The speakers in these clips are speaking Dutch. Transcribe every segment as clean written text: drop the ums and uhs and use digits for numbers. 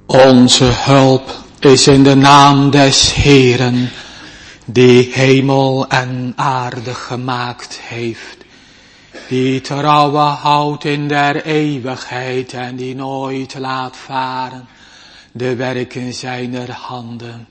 Onze hulp is in de naam des Heeren, die hemel en aarde gemaakt heeft, die trouwe houdt in der eeuwigheid en die nooit laat varen de werken zijner handen.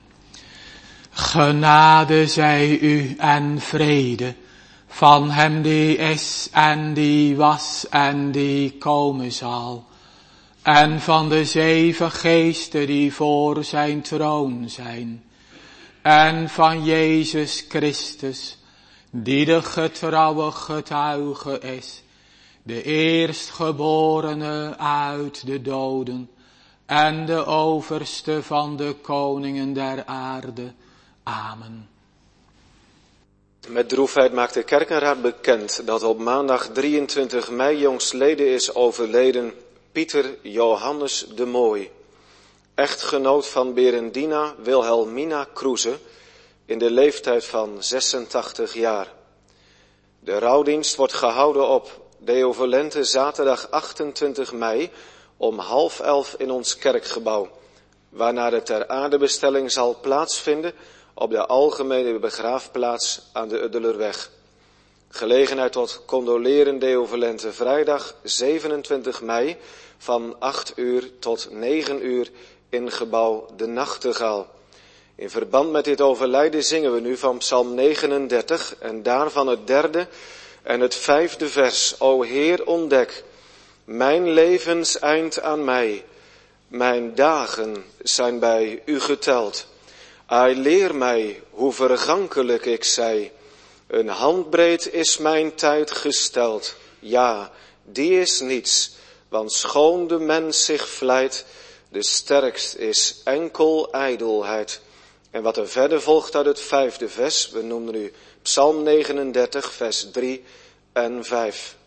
Genade zij u en vrede van hem die is en die was en die komen zal, en van de 7 geesten die voor zijn troon zijn, en van Jezus Christus, die de getrouwe getuige is, de eerstgeborene uit de doden, en de overste van de koningen der aarde. Amen. Met droefheid maakt de kerkenraad bekend dat op maandag 23 mei jongstleden is overleden Pieter Johannes de Mooi, echtgenoot van Berendina Wilhelmina Kroeze, in de leeftijd van 86 jaar. De rouwdienst wordt gehouden op Deo Volente zaterdag 28 mei om 10:30 in ons kerkgebouw, waarna de ter aardebestelling zal plaatsvinden op de algemene begraafplaats aan de Uddelerweg. Gelegenheid tot condoleren Deo Volente vrijdag 27 mei van 8 uur tot 9 uur in gebouw De Nachtegaal. In verband met dit overlijden zingen we nu van Psalm 39 en daarvan het 3e en het 5e vers. O Heer, ontdek mijn levenseind aan mij. Mijn dagen zijn bij u geteld. Ai, leer mij hoe vergankelijk ik zij. Een handbreed is mijn tijd gesteld. Ja, die is niets, want schoon de mens zich vlijt, de sterkst is enkel ijdelheid. En wat er verder volgt uit het 5e vers, we noemen nu Psalm 39, vers 3 en 5.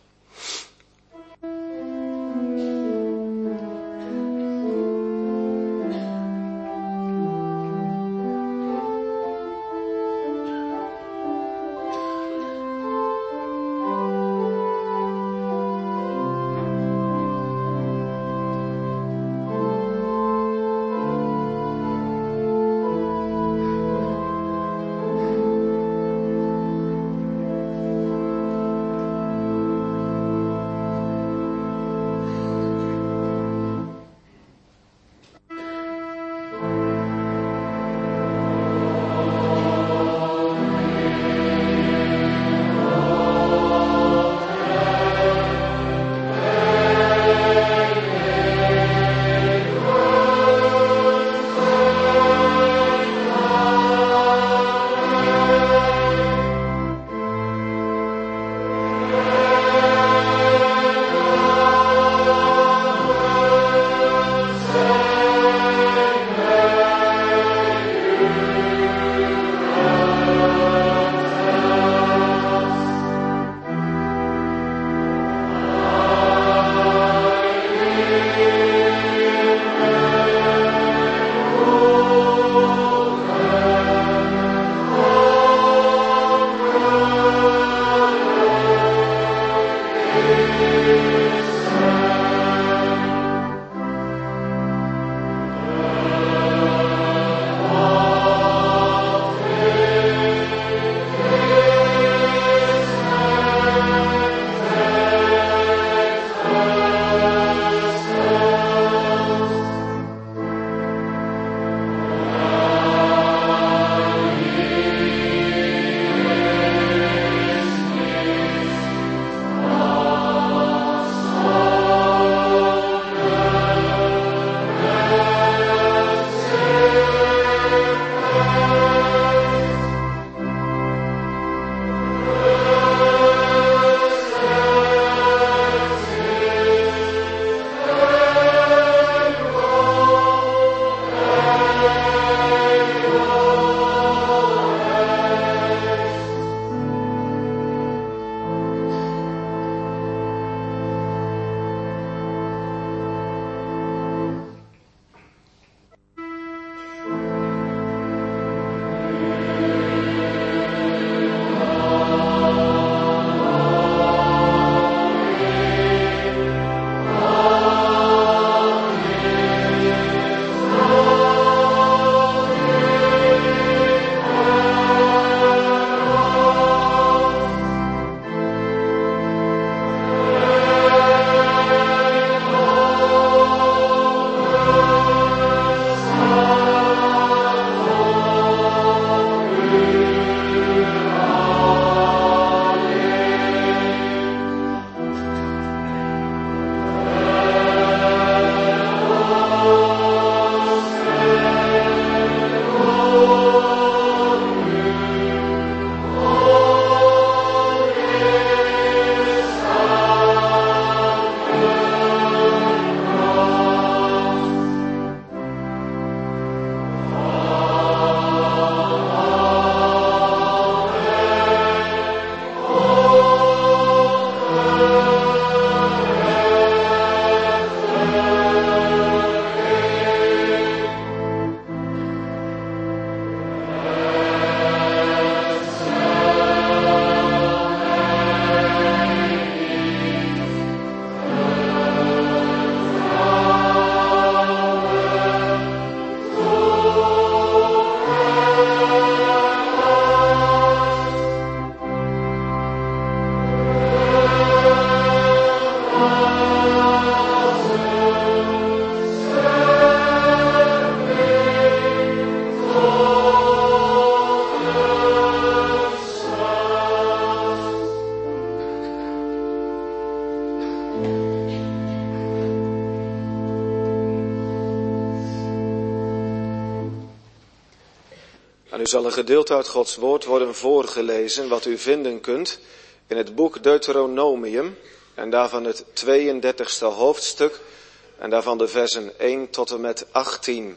En u zal een gedeelte uit Gods woord worden voorgelezen, wat u vinden kunt in het boek Deuteronomium, en daarvan het 32e hoofdstuk, en daarvan de versen 1 tot en met 18.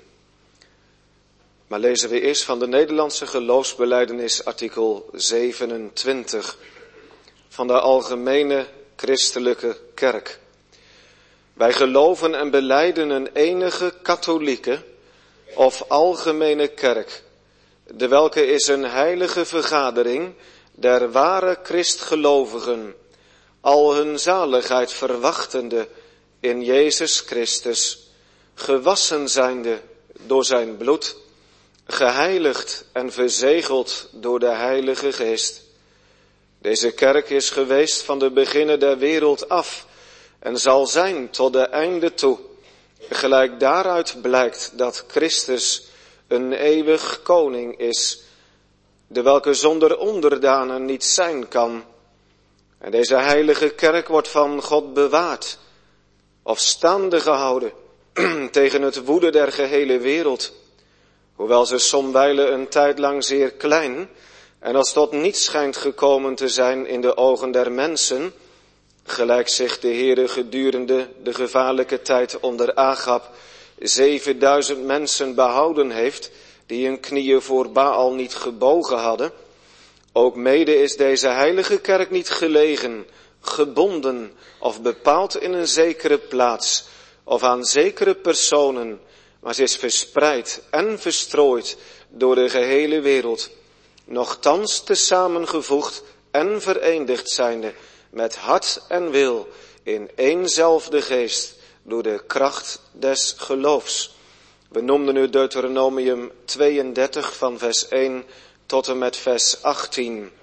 Maar lezen we eerst van de Nederlandse geloofsbelijdenis artikel 27 van de Algemene Christelijke Kerk. Wij geloven en belijden een enige katholieke of algemene kerk, de welke is een heilige vergadering der ware Christgelovigen, al hun zaligheid verwachtende in Jezus Christus, gewassen zijnde door zijn bloed, geheiligd en verzegeld door de Heilige Geest. Deze kerk is geweest van de beginnen der wereld af en zal zijn tot de einde toe. Gelijk daaruit blijkt dat Christus een eeuwig koning is, de welke zonder onderdanen niet zijn kan. En deze heilige kerk wordt van God bewaard of staande gehouden tegen het woede der gehele wereld, hoewel ze somwijlen een tijd lang zeer klein en als tot niets schijnt gekomen te zijn in de ogen der mensen, gelijk zich de Heere gedurende de gevaarlijke tijd onder Agab 7000 mensen behouden heeft, die hun knieën voor Baal niet gebogen hadden. Ook mede is deze heilige kerk niet gelegen, gebonden of bepaald in een zekere plaats of aan zekere personen, maar ze is verspreid en verstrooid door de gehele wereld, nochtans tesamengevoegd en verenigd zijnde met hart en wil in éénzelfde geest door de kracht des geloofs. We noemden nu Deuteronomium 32 van vers 1 tot en met vers 18.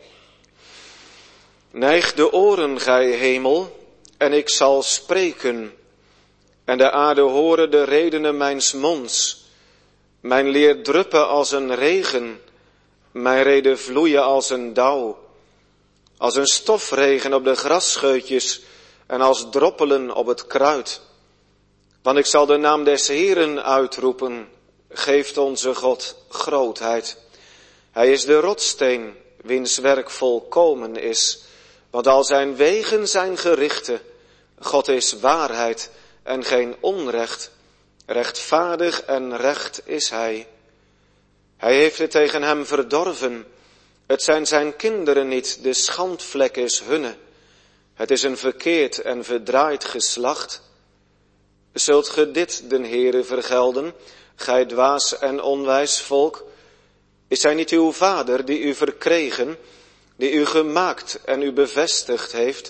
Neig de oren, gij hemel, en ik zal spreken, en de aarde horen de redenen mijns monds. Mijn leer druppen als een regen, mijn reden vloeien als een dauw, als een stofregen op de grasscheutjes en als droppelen op het kruid. Want ik zal de naam des Heeren uitroepen, geeft onze God grootheid. Hij is de rotssteen, wiens werk volkomen is, want al zijn wegen zijn gerichten. God is waarheid en geen onrecht, rechtvaardig en recht is hij. Hij heeft het tegen hem verdorven, het zijn zijn kinderen niet, de schandvlek is hunne. Het is een verkeerd en verdraaid geslacht. Zult ge dit den Heere vergelden, gij dwaas en onwijs volk? Is hij niet uw vader die u verkregen, die u gemaakt en u bevestigd heeft?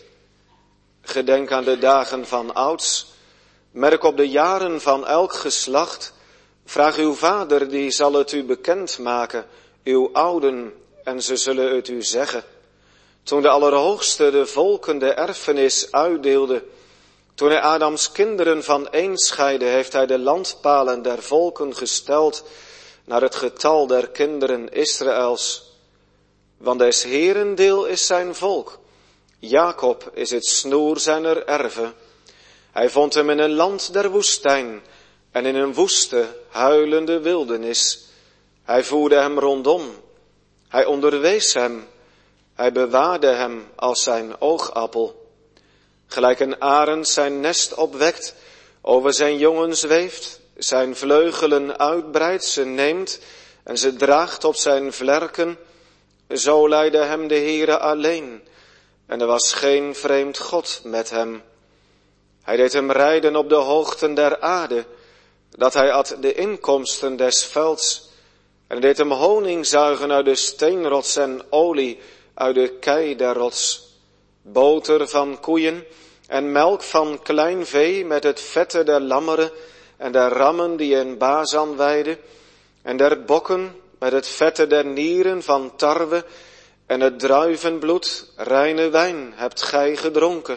Gedenk aan de dagen van ouds, merk op de jaren van elk geslacht. Vraag uw vader, die zal het u bekend maken, uw ouden, en ze zullen het u zeggen. Toen de Allerhoogste de volken de erfenis uitdeelde, toen hij Adams kinderen van een scheidde, heeft hij de landpalen der volken gesteld naar het getal der kinderen Israëls. Want des Heeren deel is zijn volk. Jacob is het snoer zijner erven. Hij vond hem in een land der woestijn en in een woeste, huilende wildernis. Hij voerde hem rondom. Hij onderwees hem. Hij bewaarde hem als zijn oogappel. Gelijk een arend zijn nest opwekt, over zijn jongen zweeft, zijn vleugelen uitbreidt, ze neemt en ze draagt op zijn vlerken. Zo leidde hem de Heere alleen, en er was geen vreemd God met hem. Hij deed hem rijden op de hoogten der aarde, dat hij at de inkomsten des velds. En deed hem honing zuigen uit de steenrots en olie uit de kei der rots. Boter van koeien en melk van klein vee met het vette der lammeren en der rammen die in Bazan weiden. En der bokken met het vette der nieren van tarwe en het druivenbloed, reine wijn hebt gij gedronken.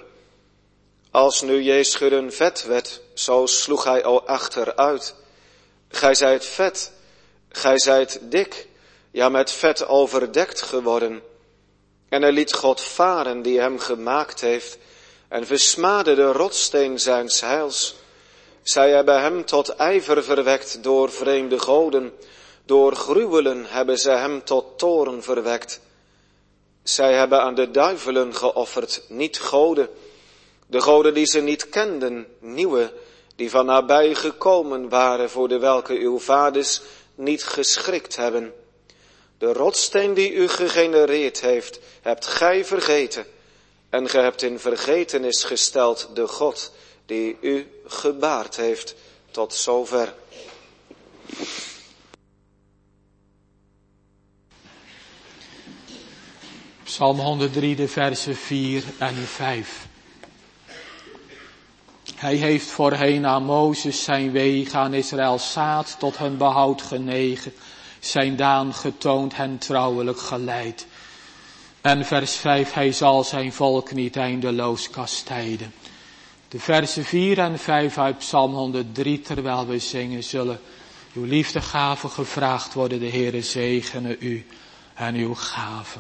Als nu Jescheren vet werd, zo sloeg hij achteruit. Gij zijt vet, gij zijt dik, ja met vet overdekt geworden. En hij liet God varen die hem gemaakt heeft en versmaadde de rotssteen zijns heils. Zij hebben hem tot ijver verwekt door vreemde goden, Door gruwelen hebben ze hem tot toorn verwekt. Zij hebben aan de duivelen geofferd, niet goden. De goden die ze niet kenden, nieuwe, die van nabij gekomen waren, voor de welke uw vaders niet geschrikt hebben. De rotssteen die u gegenereerd heeft, hebt gij vergeten. En ge hebt in vergetenis gesteld de God die u gebaard heeft. Tot zover. Psalm 103, de versen 4 en 5. Hij heeft voorheen aan Mozes zijn wegen, aan Israëls zaad tot hun behoud genegen, zijn daan getoond, hen trouwelijk geleid. En vers 5, hij zal zijn volk niet eindeloos kastijden. De versen 4 en 5 uit Psalm 103, terwijl we zingen, zullen uw liefdegaven gevraagd worden. De Heere zegene u en uw gaven.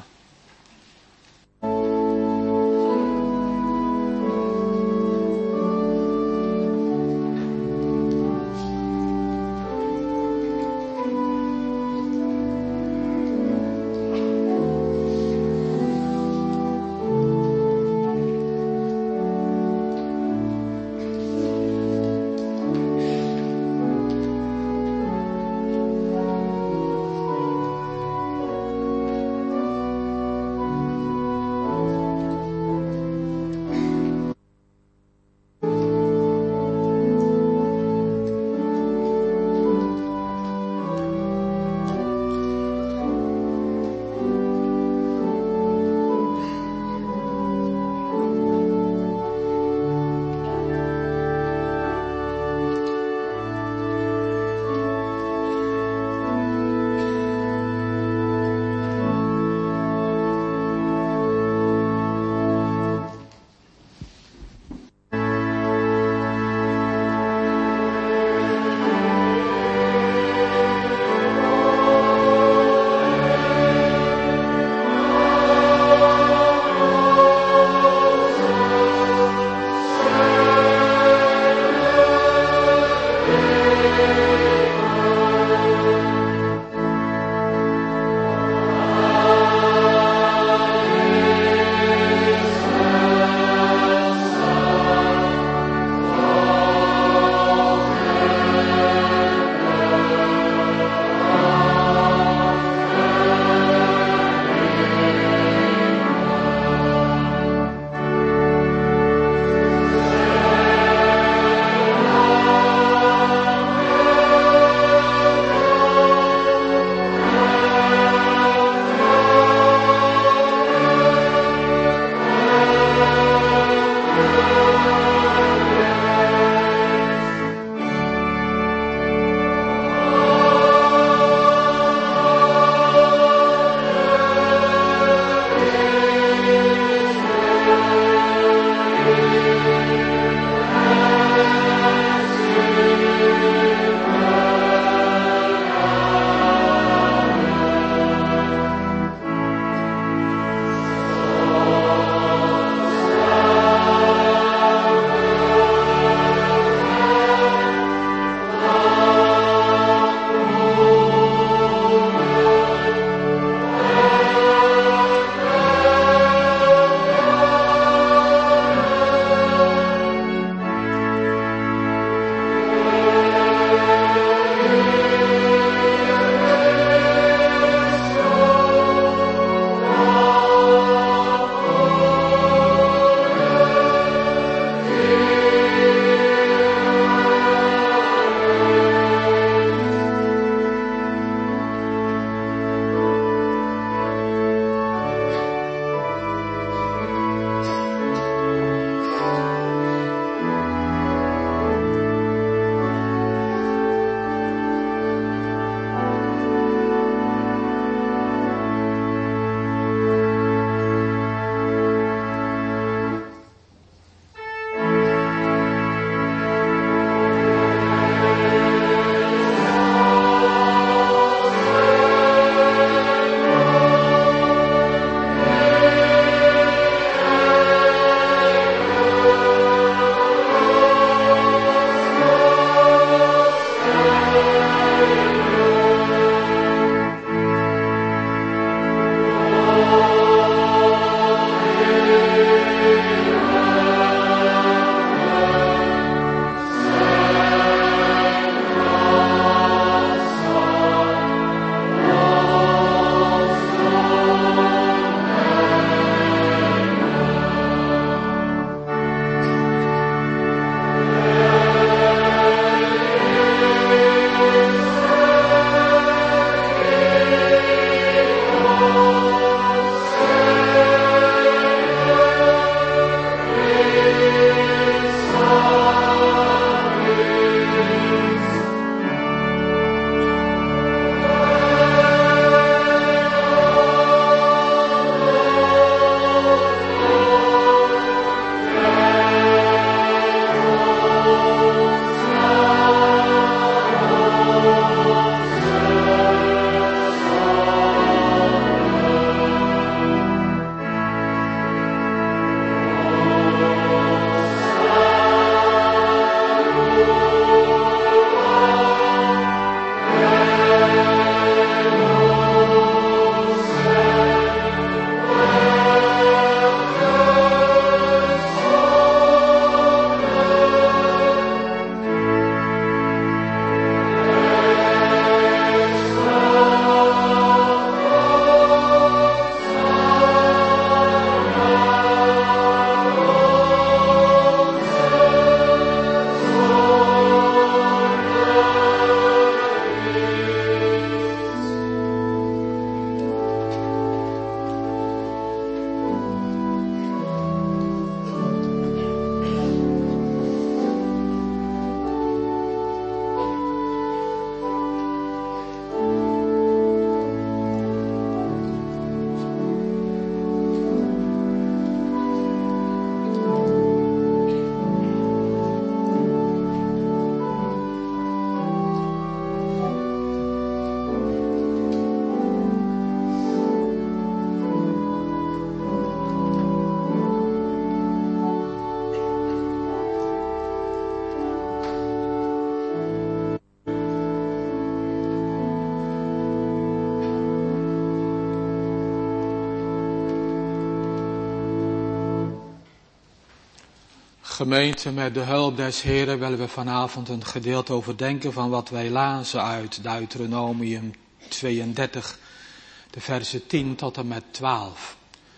Gemeente, met de hulp des Heren willen we vanavond een gedeelte overdenken van wat wij lazen uit Deuteronomium 32, de versen 10 tot en met 12.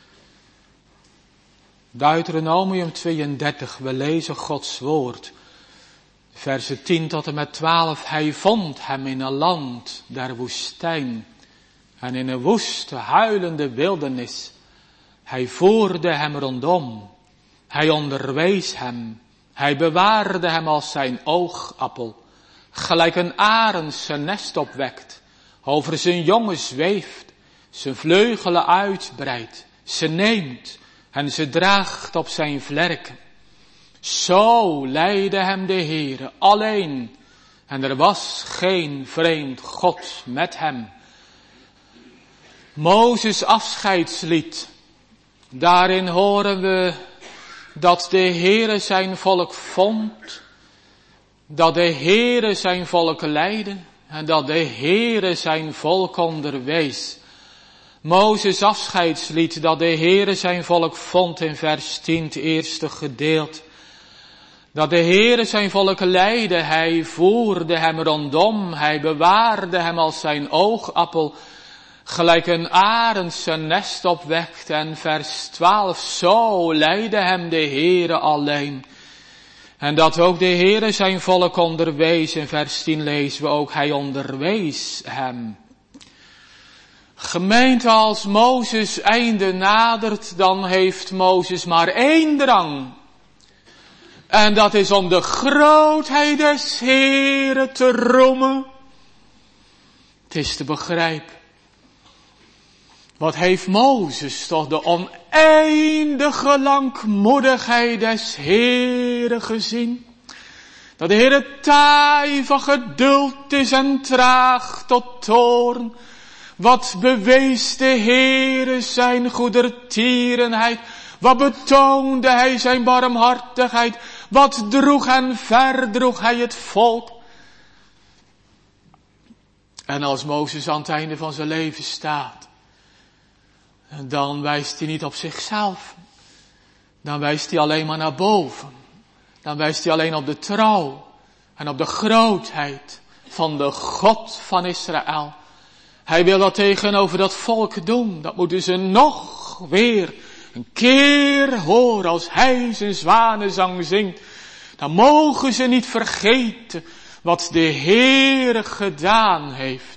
Deuteronomium 32, we lezen Gods woord. Versen 10 tot en met 12. Hij vond hem in een land der woestijn en in een woeste, huilende wildernis. Hij voerde hem rondom. Hij onderwees hem. Hij bewaarde hem als zijn oogappel. Gelijk een arend zijn nest opwekt. Over zijn jongen zweeft. Zijn vleugelen uitbreidt. Ze neemt en ze draagt op zijn vlerken. Zo leidde hem de Heere alleen. En er was geen vreemd God met hem. Mozes afscheidslied. Daarin horen we dat de Heere zijn volk vond. Dat de Heere zijn volk leidde. En dat de Heere zijn volk onderwees. Mozes afscheidslied dat de Heere zijn volk vond in vers 10, het eerste gedeelte. Dat de Heere zijn volk leidde, hij voerde hem rondom, hij bewaarde hem als zijn oogappel, gelijk een arend zijn nest opwekt. En vers 12, zo leidde hem de Heere alleen. En dat ook de Heere zijn volk onderwees, in vers 10 lezen we ook, hij onderwees hem. Gemeente, als Mozes einde nadert, dan heeft Mozes maar één drang. En dat is om de grootheid des Heeren te roemen. Het is te begrijpen. Wat heeft Mozes toch de oneindige langmoedigheid des Heeren gezien? Dat de Heere taai van geduld is en traag tot toorn. Wat bewees de Heere zijn goedertierenheid? Wat betoonde hij zijn barmhartigheid? Wat droeg en verdroeg hij het volk? En als Mozes aan het einde van zijn leven staat, dan wijst hij niet op zichzelf. Dan wijst hij alleen maar naar boven. Dan wijst hij alleen op de trouw en op de grootheid van de God van Israël. Hij wil dat tegenover dat volk doen. Dat moeten ze nog weer een keer horen als hij zijn zwanenzang zingt. Dan mogen ze niet vergeten wat de Heere gedaan heeft.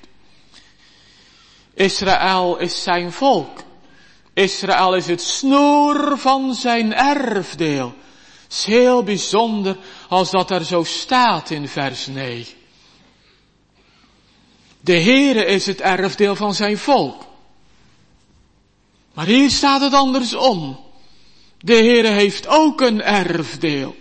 Israël is zijn volk. Israël is het snoer van zijn erfdeel. Het is heel bijzonder als dat er zo staat in vers 9. De Heere is het erfdeel van zijn volk. Maar hier staat het andersom. De Heere heeft ook een erfdeel.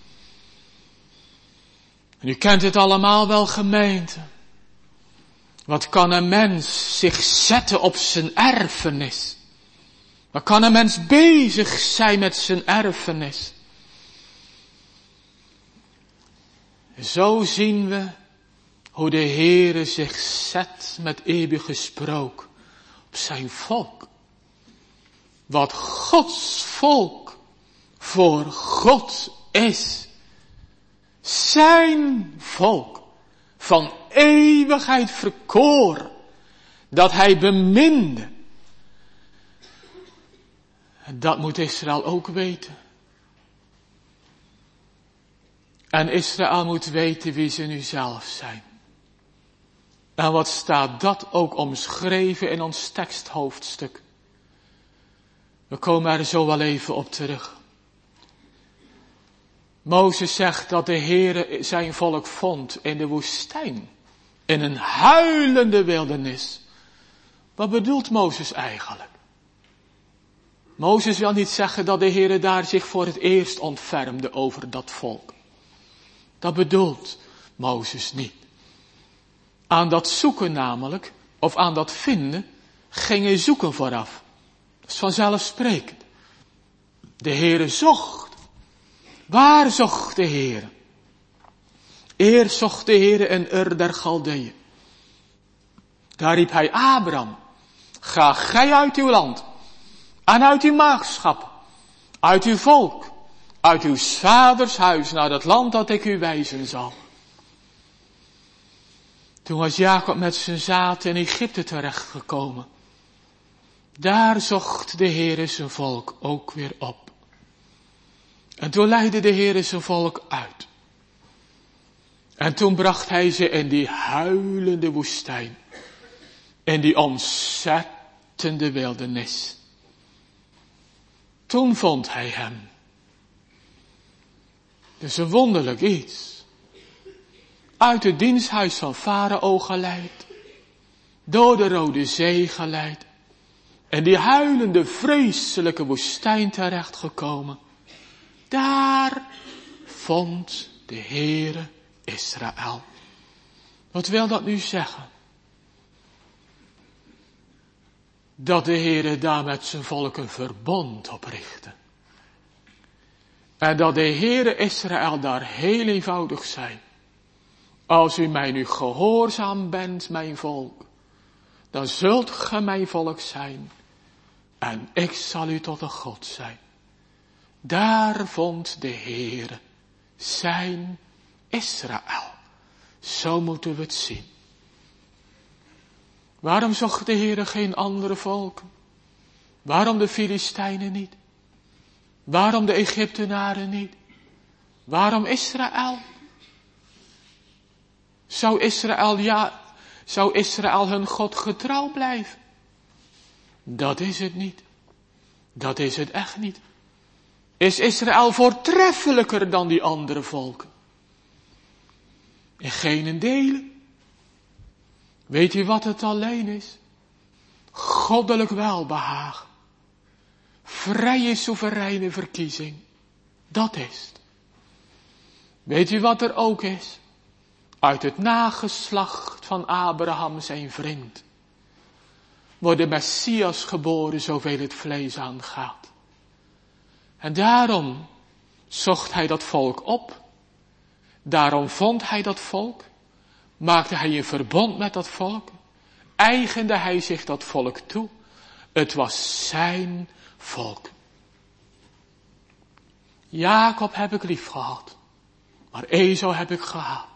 En u kent het allemaal wel, gemeente. Wat kan een mens zich zetten op zijn erfenis? Wat kan een mens bezig zijn met zijn erfenis? Zo zien we hoe de Heere zich zet met eeuwige sprook op zijn volk. Wat Gods volk voor God is. Zijn volk van eeuwigheid verkoren. Dat hij beminde. Dat moet Israël ook weten. En Israël moet weten wie ze nu zelf zijn. En wat staat dat ook omschreven in ons teksthoofdstuk. We komen er zo wel even op terug. Mozes zegt dat de Heere zijn volk vond in de woestijn. In een huilende wildernis. Wat bedoelt Mozes eigenlijk? Mozes wil niet zeggen dat de Heere daar zich voor het eerst ontfermde over dat volk. Dat bedoelt Mozes niet. Aan dat zoeken namelijk, of aan dat vinden, ging hij zoeken vooraf. Dat is vanzelfsprekend. De Heere zocht. Waar zocht de Heere? Eerst zocht de Heere in Ur der Galdeeën. Daar riep hij Abraham. Ga gij uit uw land. En uit uw maagschap. Uit uw volk. uit uw vaders huis naar het land dat ik u wijzen zal. Toen was Jacob met zijn zaad in Egypte terechtgekomen. Daar zocht de Heere zijn volk ook weer op. En toen leidde de Heere zijn volk uit. En toen bracht hij ze in die huilende woestijn. In die ontzettende wildernis. Toen vond hij hem. Dus een wonderlijk iets. Uit het diensthuis van Farao geleid. Door de Rode Zee geleid. En die huilende vreselijke woestijn terechtgekomen. Daar vond de Heere Israël. Wat wil dat nu zeggen? Dat de Heere daar met zijn volk een verbond oprichtte. En dat de Heere Israël daar heel eenvoudig zei. Als u mij nu gehoorzaam bent, mijn volk, dan zult ge mijn volk zijn. En ik zal u tot een God zijn. Daar vond de Heere zijn Israël. Zo moeten we het zien. Waarom zocht de Heere geen andere volken? Waarom de Filistijnen niet? Waarom de Egyptenaren niet? Waarom Israël? Zou Israël hun God getrouw blijven? Dat is het niet. Dat is het echt niet. Is Israël voortreffelijker dan die andere volken? In geen dele. Weet u wat het alleen is? Goddelijk welbehagen. Vrije soevereine verkiezing. Dat is het. Weet u wat er ook is? Uit het nageslacht van Abraham zijn vriend. Wordt de Messias geboren zoveel het vlees aangaat. En daarom zocht hij dat volk op. Daarom vond hij dat volk. Maakte hij een verbond met dat volk. Eigende hij zich dat volk toe. Het was zijn volk. Jacob heb ik lief gehad. Maar Esau heb ik gehaat.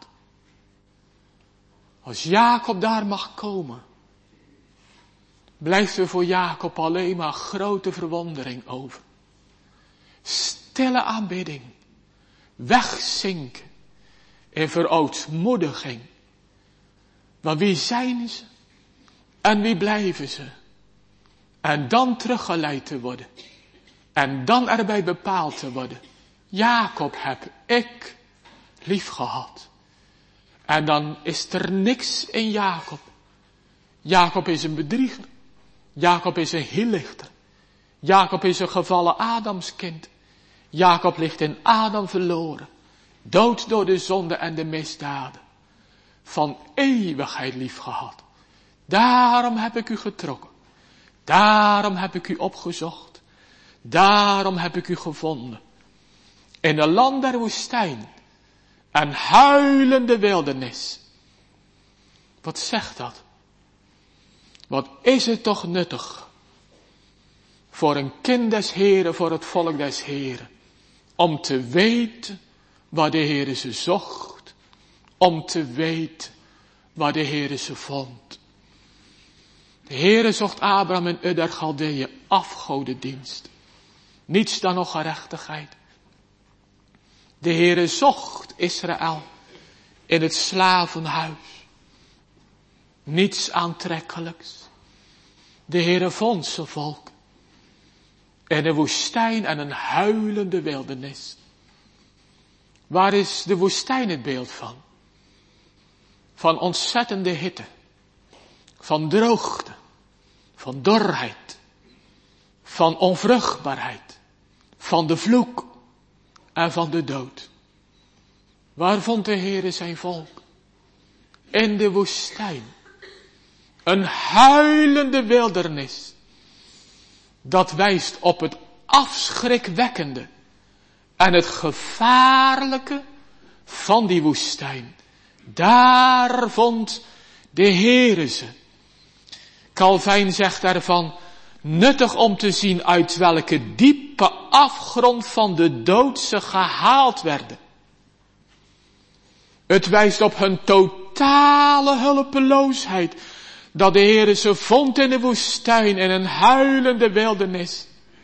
Als Jacob daar mag komen. Blijft er voor Jacob alleen maar grote verwondering over. Stille aanbidding. Wegzinken. In verootmoediging. Maar wie zijn ze? En wie blijven ze? En dan teruggeleid te worden. En dan erbij bepaald te worden. Jacob heb ik lief gehad. En dan is er niks in Jacob. Jacob is een bedrieger. Jacob is een hielichter. Jacob is een gevallen Adamskind. Jacob ligt in Adam verloren. Dood door de zonde en de misdaden. Van eeuwigheid lief gehad. Daarom heb ik u getrokken. Daarom heb ik u opgezocht. Daarom heb ik u gevonden. In een land der woestijn. Een huilende wildernis. Wat zegt dat? Wat is het toch nuttig. Voor een kind des Heren, voor het volk des Heren. Om te weten waar de Heere ze zocht. Om te weten waar de Heere ze vond. De Heere zocht Abraham in Ur der Galdeeën afgodendienst. Niets dan nog gerechtigheid. De Heere zocht Israël in het slavenhuis. Niets aantrekkelijks. De Heere vond zijn volk. In een woestijn en een huilende wildernis. Waar is de woestijn het beeld van? Van ontzettende hitte. Van droogte. Van dorheid. Van onvruchtbaarheid. Van de vloek. En van de dood. Waar vond de Heere zijn volk? In de woestijn. Een huilende wildernis. Dat wijst op het afschrikwekkende. En het gevaarlijke van die woestijn. Daar vond de Heere ze. Calvijn zegt daarvan. Nuttig om te zien uit welke diepe afgrond van de dood ze gehaald werden. Het wijst op hun totale hulpeloosheid. Dat de Heere ze vond in de woestijn, in een huilende wildernis.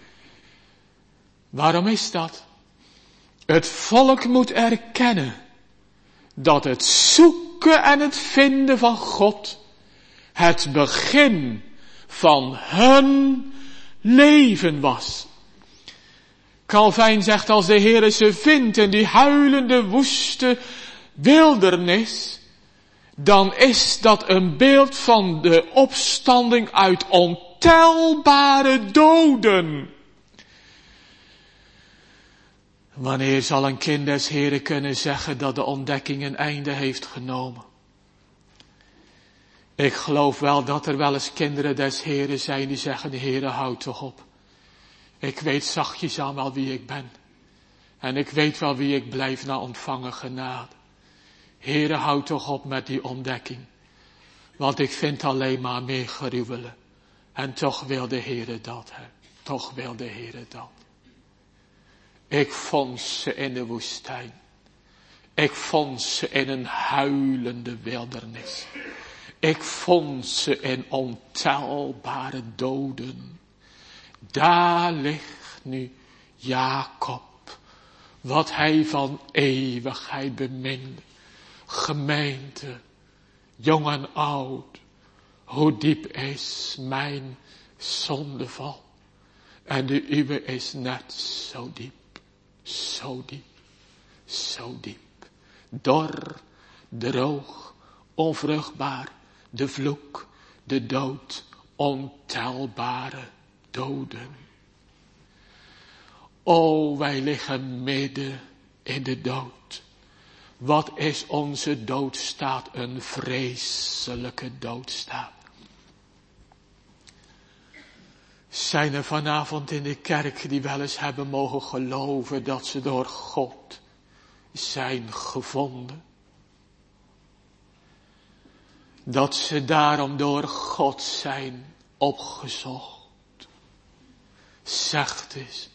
Waarom is dat? Het volk moet erkennen dat het zoeken en het vinden van God het begin van hun leven was. Calvijn zegt, als de Heere ze vindt in die huilende woeste wildernis, dan is dat een beeld van de opstanding uit ontelbare doden. Wanneer zal een kind des Heren kunnen zeggen dat de ontdekking een einde heeft genomen? Ik geloof wel dat er wel eens kinderen des Heren zijn die zeggen, de Heere houdt toch op. Ik weet zachtjes aan wel wie ik ben. En ik weet wel wie ik blijf na ontvangen genade. Heere, houd toch op met die ontdekking. Want ik vind alleen maar meer gruwelen. En toch wil de Heere dat, hè. Toch wil de Heere dat. Ik vond ze in de woestijn. Ik vond ze in een huilende wildernis. Ik vond ze in ontelbare doden. Daar ligt nu Jacob, wat hij van eeuwigheid beminde. Gemeente, jong en oud, hoe diep is mijn zondeval. En de uwe is net zo diep, zo diep, zo diep. Dor, droog, onvruchtbaar, de vloek, de dood, ontelbare doden. O, wij liggen midden in de dood. Wat is onze doodstaat? Een vreselijke doodstaat. Zijn er vanavond in de kerk die wel eens hebben mogen geloven dat ze door God zijn gevonden? Dat ze daarom door God zijn opgezocht. Zegt eens.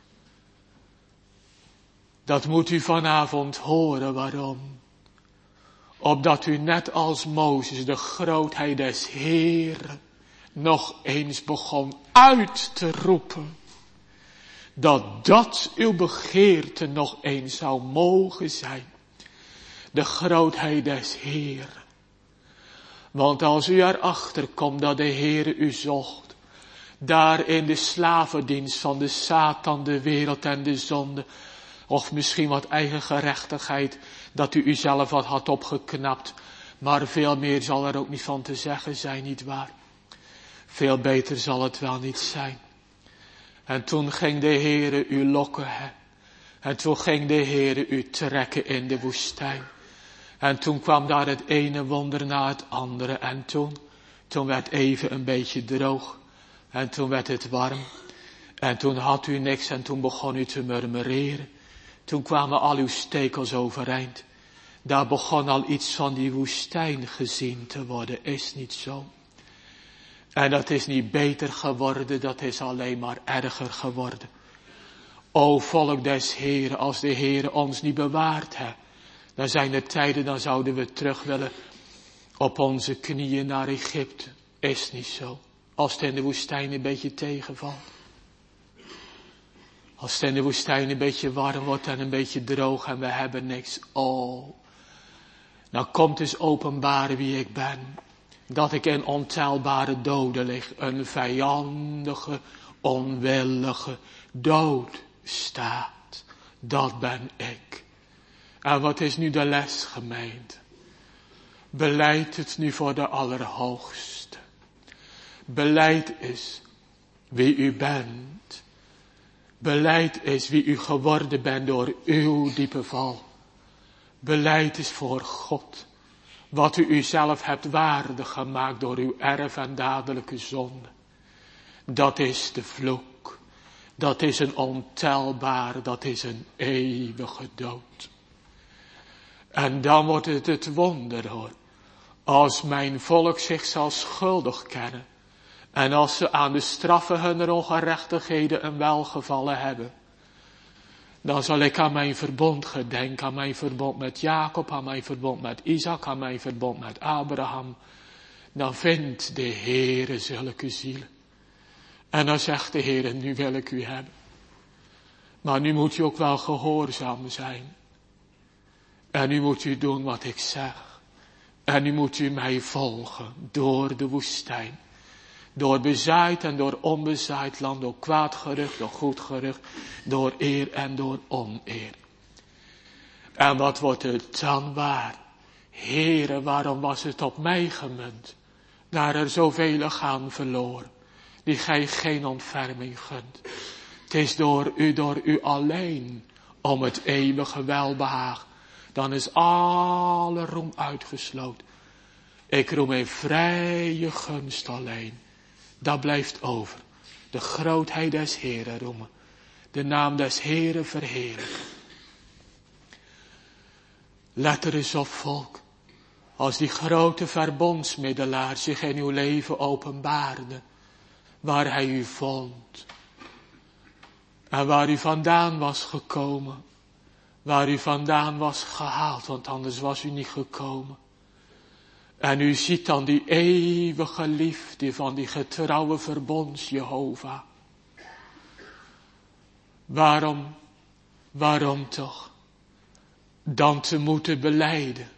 Dat moet u vanavond horen, waarom? Opdat u net als Mozes de grootheid des Heeren nog eens begon uit te roepen. Dat uw begeerte nog eens zou mogen zijn. De grootheid des Heeren. Want als u erachter komt dat de Heere u zocht, daar in de slavendienst van de Satan, de wereld en de zonde, of misschien wat eigen gerechtigheid, dat u uzelf wat had opgeknapt. Maar veel meer zal er ook niet van te zeggen zijn, niet waar? Veel beter zal het wel niet zijn. En toen ging de Heere u lokken, hè. En toen ging de Heere u trekken in de woestijn. En toen kwam daar het ene wonder na het andere. En toen werd even een beetje droog. En toen werd het warm. En toen had u niks en toen begon u te murmureren. Toen kwamen al uw stekels overeind. Daar begon al iets van die woestijn gezien te worden. Is niet zo. En dat is niet beter geworden, dat is alleen maar erger geworden. O volk des Heren, als de Heere ons niet bewaard heeft, dan zijn er tijden, dan zouden we terug willen op onze knieën naar Egypte. Is niet zo. Als het in de woestijn een beetje tegenvalt. Als het in de woestijn een beetje warm wordt en een beetje droog en we hebben niks. Oh, dan komt dus openbaren wie ik ben. Dat ik in ontelbare doden lig. Een vijandige, onwillige dood staat. Dat ben ik. En wat is nu de les, gemeente? Beleid het nu voor de Allerhoogste. Beleid is wie u bent. Beleid is wie u geworden bent door uw diepe val. Beleid is voor God. Wat u uzelf hebt waardig gemaakt door uw erf en dadelijke zonde. Dat is de vloek. Dat is een ontelbare, dat is een eeuwige dood. En dan wordt het wonder hoor. Als mijn volk zich zal schuldig kennen. En als ze aan de straffen hunner ongerechtigheden een welgevallen hebben, dan zal ik aan mijn verbond gedenken, aan mijn verbond met Jacob, aan mijn verbond met Isaac, aan mijn verbond met Abraham. Dan vindt de Heere zulke zielen. En dan zegt de Heere, nu wil ik u hebben. Maar nu moet u ook wel gehoorzaam zijn. En nu moet u doen wat ik zeg. En nu moet u mij volgen door de woestijn. Door bezaaid en door onbezaaid land, door kwaad gerucht, door goed gerucht, door eer en door oneer. En wat wordt het dan waar? Heere, waarom was het op mij gemunt? Daar er zoveel gaan verloren, die gij geen ontferming gunt. Het is door u alleen, om het eeuwige welbehaag. Dan is alle roem uitgesloten. Ik roem in vrije gunst alleen. Dat blijft over. De grootheid des Heeren roemen. De naam des Heeren verheerlijken. Let er eens op, volk. Als die grote verbondsmiddelaar zich in uw leven openbaarde. Waar hij u vond. En waar u vandaan was gekomen. Waar u vandaan was gehaald. Want anders was u niet gekomen. En u ziet dan die eeuwige liefde van die getrouwe verbonds Jehovah. Waarom toch? Dan te moeten belijden.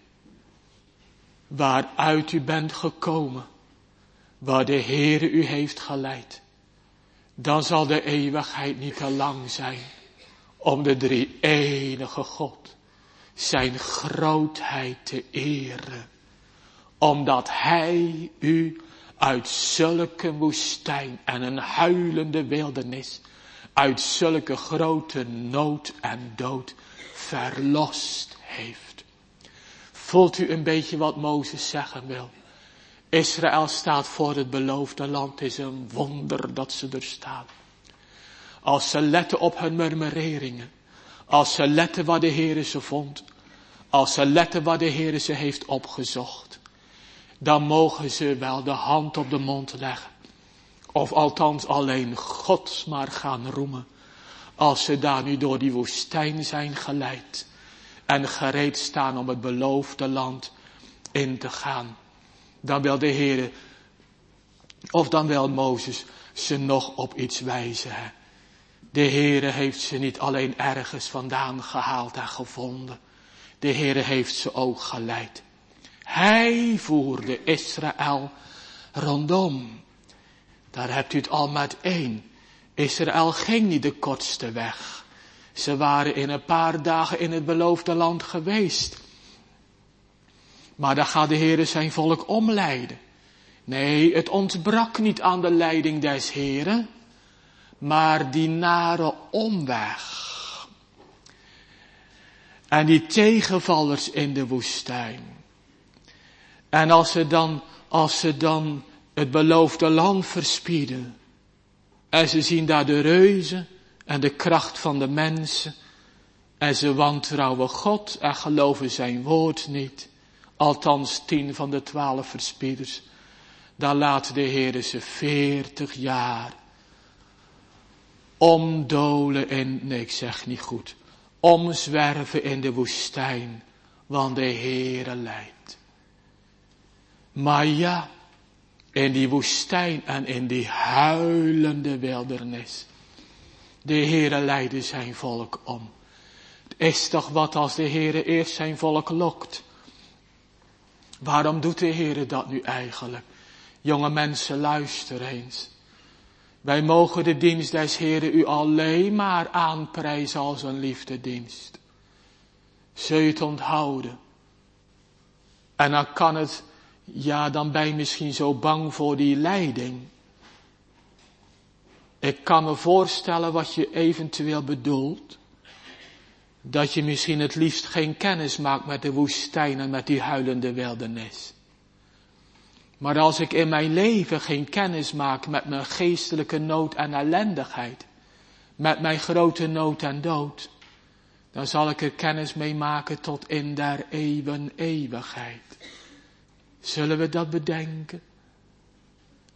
Waaruit u bent gekomen. Waar de Heere u heeft geleid. Dan zal de eeuwigheid niet te lang zijn. Om de drie-enige God. Zijn grootheid te eren. Omdat hij u uit zulke woestijn en een huilende wildernis, uit zulke grote nood en dood verlost heeft. Voelt u een beetje wat Mozes zeggen wil? Israël staat voor het beloofde land, is een wonder dat ze er staan. Als ze letten op hun murmureringen, als ze letten waar de Heere ze vond, als ze letten waar de Heere ze heeft opgezocht. Dan mogen ze wel de hand op de mond leggen. Of althans alleen God maar gaan roemen. Als ze daar nu door die woestijn zijn geleid. En gereed staan om het beloofde land in te gaan. Dan wil de Heere, of dan wil Mozes ze nog op iets wijzen. Hè? De Heere heeft ze niet alleen ergens vandaan gehaald en gevonden. De Heere heeft ze ook geleid. Hij voerde Israël rondom. Daar hebt u het al met één. Israël ging niet de kortste weg. Ze waren in een paar dagen in het beloofde land geweest. Maar daar gaat de Heere zijn volk omleiden. Nee, het ontbrak niet aan de leiding des Heeren. Maar die nare omweg. En die tegenvallers in de woestijn. En als ze dan het beloofde land verspieden. En ze zien daar de reuzen en de kracht van de mensen. En ze wantrouwen God en geloven zijn woord niet. Althans 10 van de 12 verspieders. Dan laat de Heere ze 40 jaar omdolen in, nee ik zeg niet goed. Omzwerven in de woestijn. Want de Heere leidt. Maar ja, in die woestijn en in die huilende wildernis. De Heere leidde zijn volk om. Het is toch wat als de Heere eerst zijn volk lokt. Waarom doet de Heere dat nu eigenlijk? Jonge mensen, luister eens. Wij mogen de dienst des Heere u alleen maar aanprijzen als een liefdedienst. Zul je het onthouden? En dan kan het, ja, dan ben je misschien zo bang voor die leiding. Ik kan me voorstellen wat je eventueel bedoelt. Dat je misschien het liefst geen kennis maakt met de woestijn en met die huilende wildernis. Maar als ik in mijn leven geen kennis maak met mijn geestelijke nood en ellendigheid, met mijn grote nood en dood, dan zal ik er kennis mee maken tot in der eeuwen eeuwigheid. Zullen we dat bedenken?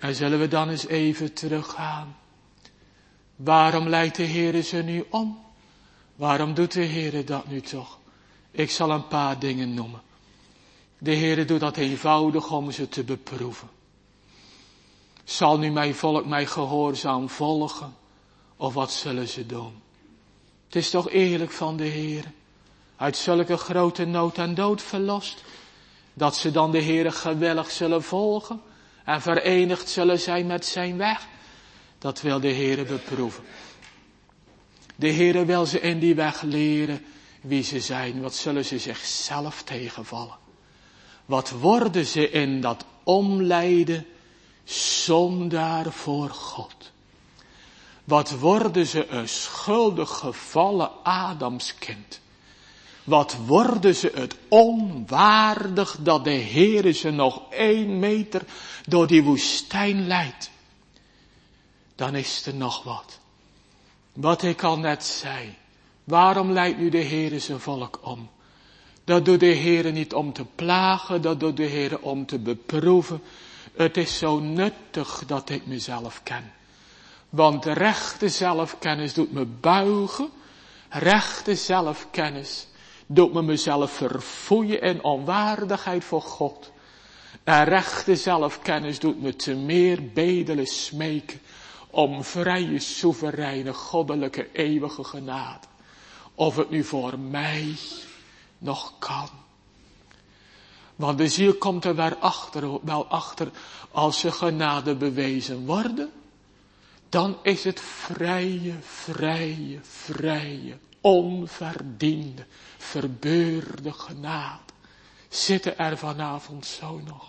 En zullen we dan eens even teruggaan. Waarom leidt de Heere ze nu om? Waarom doet de Heere dat nu toch? Ik zal een paar dingen noemen. De Heere doet dat eenvoudig om ze te beproeven. Zal nu mijn volk mij gehoorzaam volgen? Of wat zullen ze doen? Het is toch eerlijk van de Heere, uit zulke grote nood en dood verlost, dat ze dan de Heere gewillig zullen volgen en verenigd zullen zijn met zijn weg. Dat wil de Heere beproeven. De Heere wil ze in die weg leren wie ze zijn. Wat zullen ze zichzelf tegenvallen? Wat worden ze in dat omlijden zondaar voor God? Wat worden ze een schuldig gevallen Adamskind? Wat worden ze het onwaardig dat de Heere ze nog 1 meter door die woestijn leidt? Dan is er nog wat. Wat ik al net zei. Waarom leidt nu de Heere zijn volk om? Dat doet de Heere niet om te plagen, dat doet de Heere om te beproeven. Het is zo nuttig dat ik mezelf ken. Want rechte zelfkennis doet me buigen. Rechte zelfkennis doet me mezelf verfoeien in onwaardigheid voor God. En rechte zelfkennis doet me te meer bedelen smeken om vrije, soevereine, goddelijke, eeuwige genade. Of het nu voor mij nog kan. Want de ziel komt er wel achter als ze genade bewezen worden. Dan is het vrije, onverdiende, verbeurde genade. Zitten er vanavond zo nog.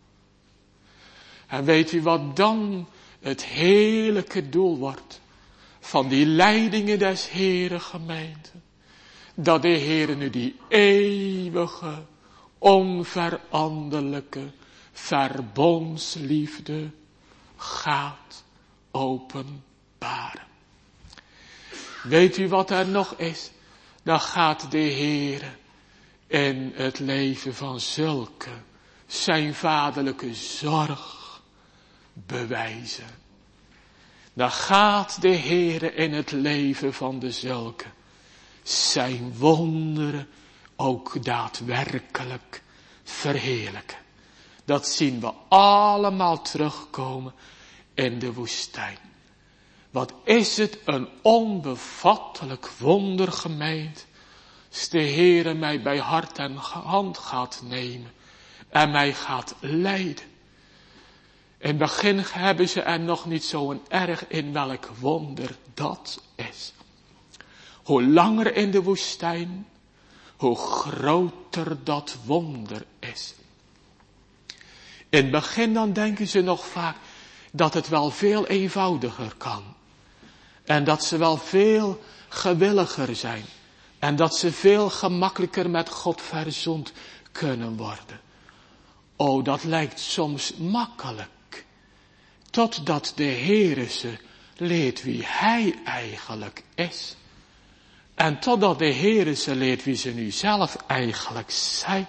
En weet u wat dan het heerlijke doel wordt van die leidingen des Heeren gemeente? Dat de Heere nu die eeuwige, onveranderlijke verbondsliefde gaat openbaren. Weet u wat er nog is? Dan gaat de Heere in het leven van zulke zijn vaderlijke zorg bewijzen. Dan gaat de Heere in het leven van de zulke zijn wonderen ook daadwerkelijk verheerlijken. Dat zien we allemaal terugkomen in de woestijn. Wat is het een onbevattelijk wonder, gemeente, als de Heere mij bij hart en hand gaat nemen en mij gaat leiden. In het begin hebben ze er nog niet zo'n erg in welk wonder dat is. Hoe langer in de woestijn, hoe groter dat wonder is. In het begin dan denken ze nog vaak dat het wel veel eenvoudiger kan. En dat ze wel veel gewilliger zijn. En dat ze veel gemakkelijker met God verzoend kunnen worden. Oh, dat lijkt soms makkelijk. Totdat de Heere ze leert wie Hij eigenlijk is. En totdat de Heere ze leert wie ze nu zelf eigenlijk zijn.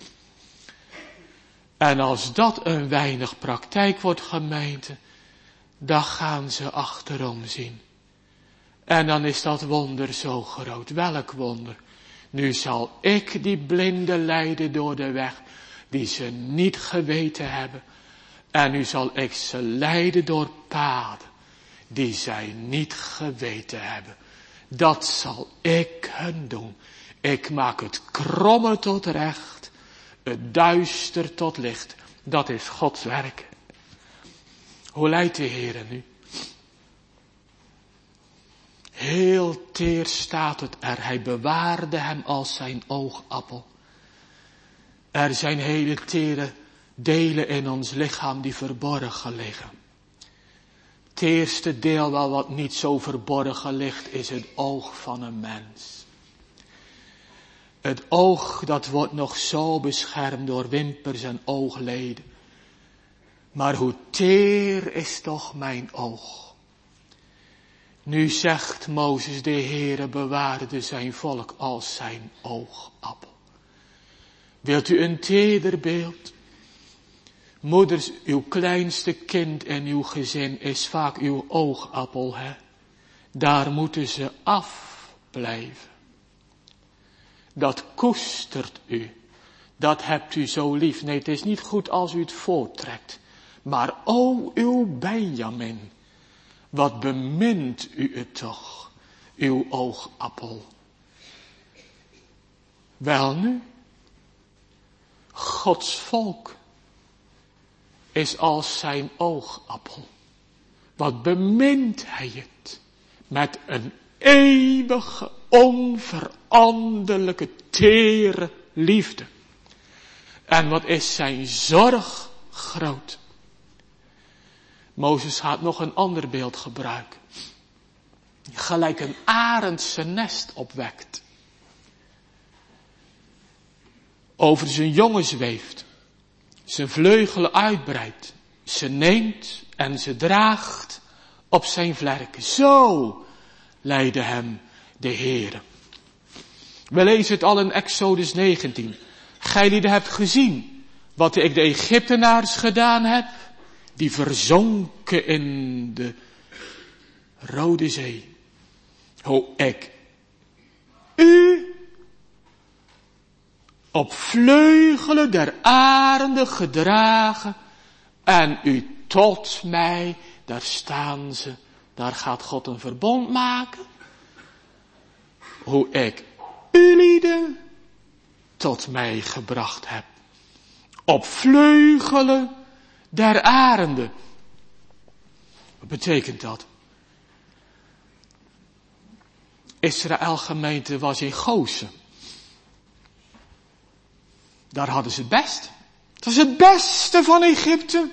En als dat een weinig praktijk wordt, gemeente, dan gaan ze achterom zien. En dan is dat wonder zo groot. Welk wonder? Nu zal ik die blinden leiden door de weg die ze niet geweten hebben. En nu zal ik ze leiden door paden die zij niet geweten hebben. Dat zal ik hen doen. Ik maak het kromme tot recht, het duister tot licht. Dat is Gods werk. Hoe leidt de Heere nu? Heel teer staat het er. Hij bewaarde hem als zijn oogappel. Er zijn hele tere delen in ons lichaam die verborgen liggen. Het eerste deel wel wat niet zo verborgen ligt is het oog van een mens. Het oog dat wordt nog zo beschermd door wimpers en oogleden. Maar hoe teer is toch mijn oog. Nu zegt Mozes, de Heere bewaarde zijn volk als zijn oogappel. Wilt u een teder beeld Moeders, uw kleinste kind in uw gezin is vaak uw oogappel, hè. Daar moeten ze afblijven. Dat koestert u. Dat hebt u zo lief. Nee, het is niet goed als u het voorttrekt. Maar o, uw Benjamin, wat bemint u het toch, uw oogappel. Welnu, Gods volk is als zijn oogappel. Wat bemint hij het met een eeuwige, onveranderlijke, tere liefde. En wat is zijn zorg groot. Mozes gaat nog een ander beeld gebruiken. Gelijk een arend zijn nest opwekt. Over zijn jongen zweeft. Zijn vleugelen uitbreidt. Ze neemt en ze draagt op zijn vlerken. Zo leidde hem de Heere. We lezen het al in Exodus 19. Gijlieden hebt gezien wat ik de Egyptenaars gedaan heb. Die verzonken in de Rode Zee. Hoe ik u op vleugelen der arenden gedragen en u tot mij, daar staan ze, daar gaat God een verbond maken. Hoe ik u lieden tot mij gebracht heb. Op vleugelen der arenden. Wat betekent dat? Israël gemeente was in Gozen. Daar hadden ze het best. Het was het beste van Egypte.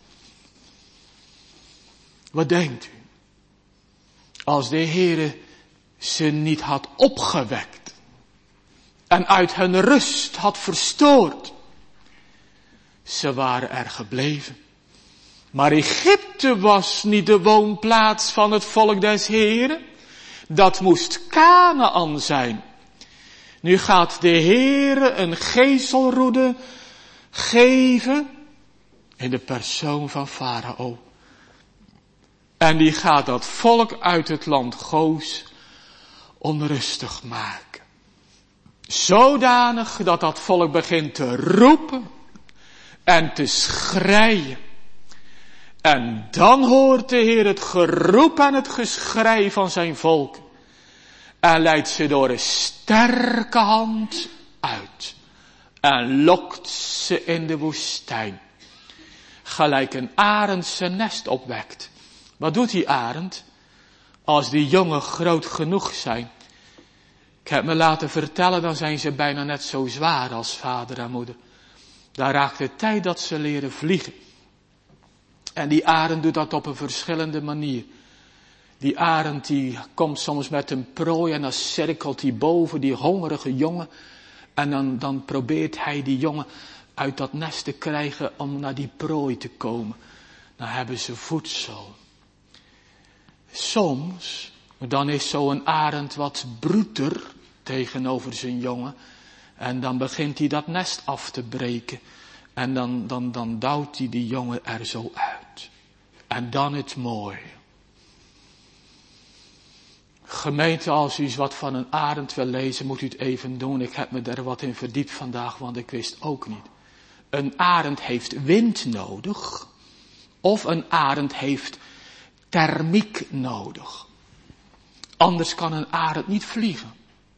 Wat denkt u? Als de Heere ze niet had opgewekt en uit hun rust had verstoord. Ze waren er gebleven. Maar Egypte was niet de woonplaats van het volk des Heeren. Dat moest Kanaan zijn. Nu gaat de Heere een geeselroede geven in de persoon van Farao. En die gaat dat volk uit het land Goos onrustig maken. Zodanig dat dat volk begint te roepen en te schreien. En dan hoort de Heer het geroep en het geschrei van zijn volk. En leidt ze door een sterke hand uit. En lokt ze in de woestijn. Gelijk een arend zijn nest opwekt. Wat doet die arend? Als die jongen groot genoeg zijn. Ik heb me laten vertellen, dan zijn ze bijna net zo zwaar als vader en moeder. Dan raakt het tijd dat ze leren vliegen. En die arend doet dat op een verschillende manier. Die arend die komt soms met een prooi en dan cirkelt hij boven die hongerige jongen. En dan probeert hij die jongen uit dat nest te krijgen om naar die prooi te komen. Dan hebben ze voedsel. Soms, dan is zo'n arend wat bruter tegenover zijn jongen. En dan begint hij dat nest af te breken. En dan duwt hij die jongen er zo uit. En dan het mooie. Gemeente, als u eens wat van een arend wil lezen, moet u het even doen. Ik heb me er wat in verdiept vandaag, want ik wist ook niet. Een arend heeft wind nodig. Of een arend heeft thermiek nodig. Anders kan een arend niet vliegen.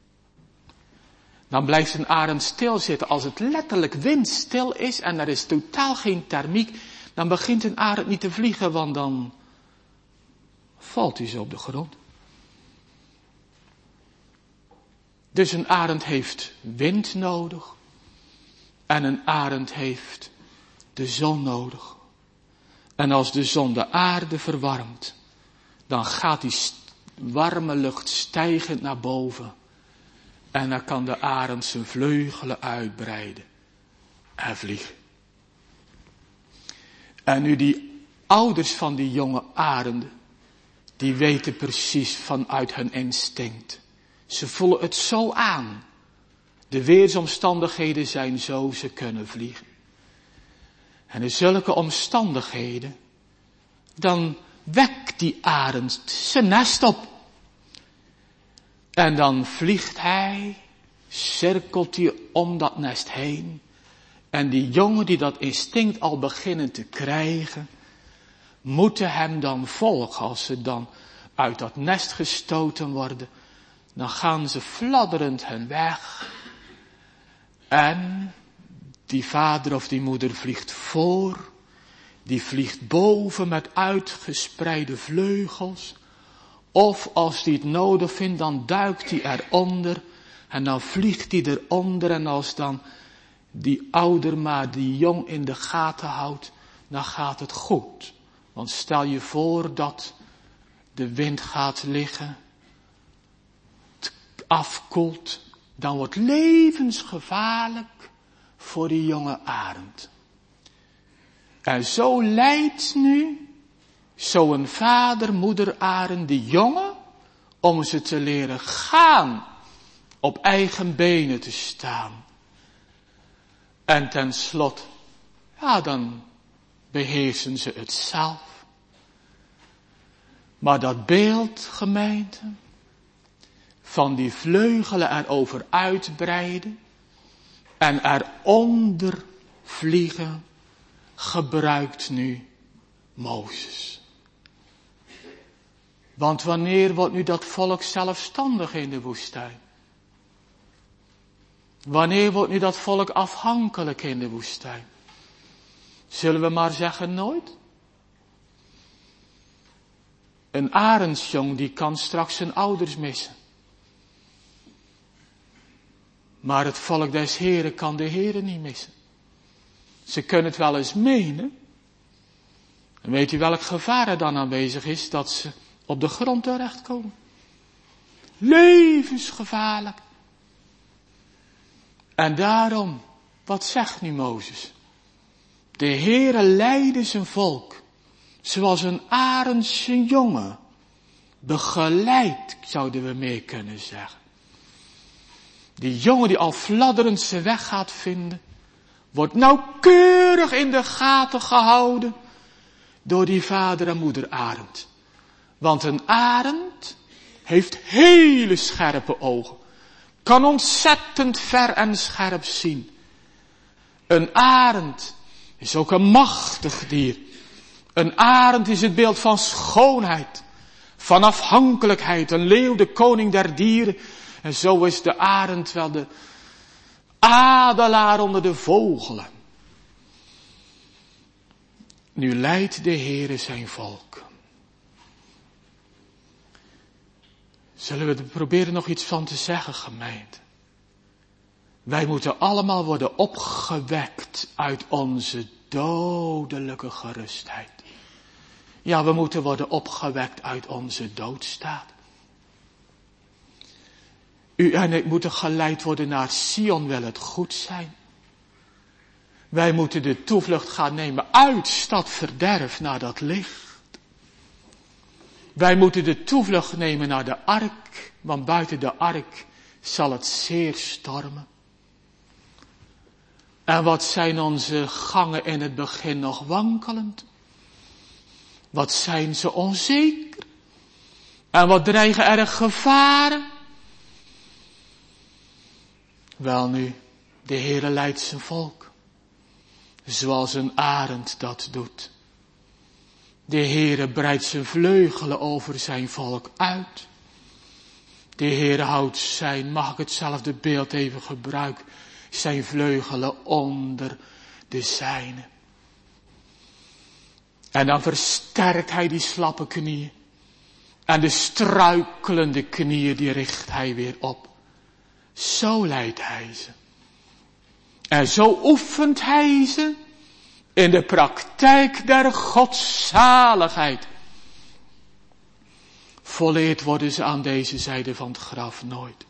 Dan blijft een arend stilzitten. Als het letterlijk windstil is en er is totaal geen thermiek, dan begint een arend niet te vliegen, want dan valt hij zo op de grond. Dus een arend heeft wind nodig. En een arend heeft de zon nodig. En als de zon de aarde verwarmt, dan gaat die warme lucht stijgend naar boven. En dan kan de arend zijn vleugelen uitbreiden en vliegen. En nu die ouders van die jonge arenden, die weten precies vanuit hun instinct. Ze voelen het zo aan. De weersomstandigheden zijn zo, ze kunnen vliegen. En in zulke omstandigheden, dan wekt die arend zijn nest op. En dan vliegt hij, cirkelt hij om dat nest heen. En die jongen die dat instinct al beginnen te krijgen, moeten hem dan volgen. Als ze dan uit dat nest gestoten worden, dan gaan ze fladderend hun weg. En die vader of die moeder vliegt voor. Die vliegt boven met uitgespreide vleugels. Of als hij het nodig vindt, dan duikt hij eronder. En dan vliegt hij eronder. En als dan die ouder maar die jong in de gaten houdt, dan gaat het goed. Want stel je voor dat de wind gaat liggen, het afkoelt, dan wordt levensgevaarlijk voor die jonge arend. En zo leidt nu zo'n vader, moeder arend die jongen om ze te leren gaan, op eigen benen te staan. En tenslotte, ja, dan beheersen ze het zelf. Maar dat beeld, gemeente, van die vleugelen erover uitbreiden en eronder vliegen, gebruikt nu Mozes. Want wanneer wordt nu dat volk zelfstandig in de woestijn? Wanneer wordt nu dat volk afhankelijk in de woestijn? Zullen we maar zeggen nooit? Een arendsjong die kan straks zijn ouders missen. Maar het volk des Heren kan de Heren niet missen. Ze kunnen het wel eens menen. En weet u welk gevaar er dan aanwezig is? Dat ze op de grond terechtkomen. Levensgevaarlijk. En daarom, wat zegt nu Mozes? De Heere leidde zijn volk, zoals een arend zijn jongen, begeleid, zouden we meer kunnen zeggen. Die jongen die al fladderend zijn weg gaat vinden, wordt nauwkeurig in de gaten gehouden door die vader en moeder arend. Want een arend heeft hele scherpe ogen, kan ontzettend ver en scherp zien. Een arend is ook een machtig dier. Een arend is het beeld van schoonheid, van afhankelijkheid, een leeuw, de koning der dieren. En zo is de arend wel de adelaar onder de vogelen. Nu leidt de Heere zijn volk. Zullen we er proberen nog iets van te zeggen, gemeente? Wij moeten allemaal worden opgewekt uit onze dodelijke gerustheid. Ja, we moeten worden opgewekt uit onze doodstaat. U en ik moeten geleid worden naar Sion, wil het goed zijn. Wij moeten de toevlucht gaan nemen uit stadverderf naar dat licht. Wij moeten de toevlucht nemen naar de ark, want buiten de ark zal het zeer stormen. En wat zijn onze gangen in het begin nog wankelend? Wat zijn ze onzeker? En wat dreigen er gevaren? Welnu, de Heere leidt zijn volk, zoals een arend dat doet. De Heere breidt zijn vleugelen over zijn volk uit. De Heere houdt zijn, mag ik hetzelfde beeld even gebruiken, zijn vleugelen onder de zijne. En dan versterkt hij die slappe knieën. En de struikelende knieën, die richt hij weer op. Zo leidt hij ze. En zo oefent hij ze in de praktijk der godzaligheid. Volleerd worden ze aan deze zijde van het graf nooit.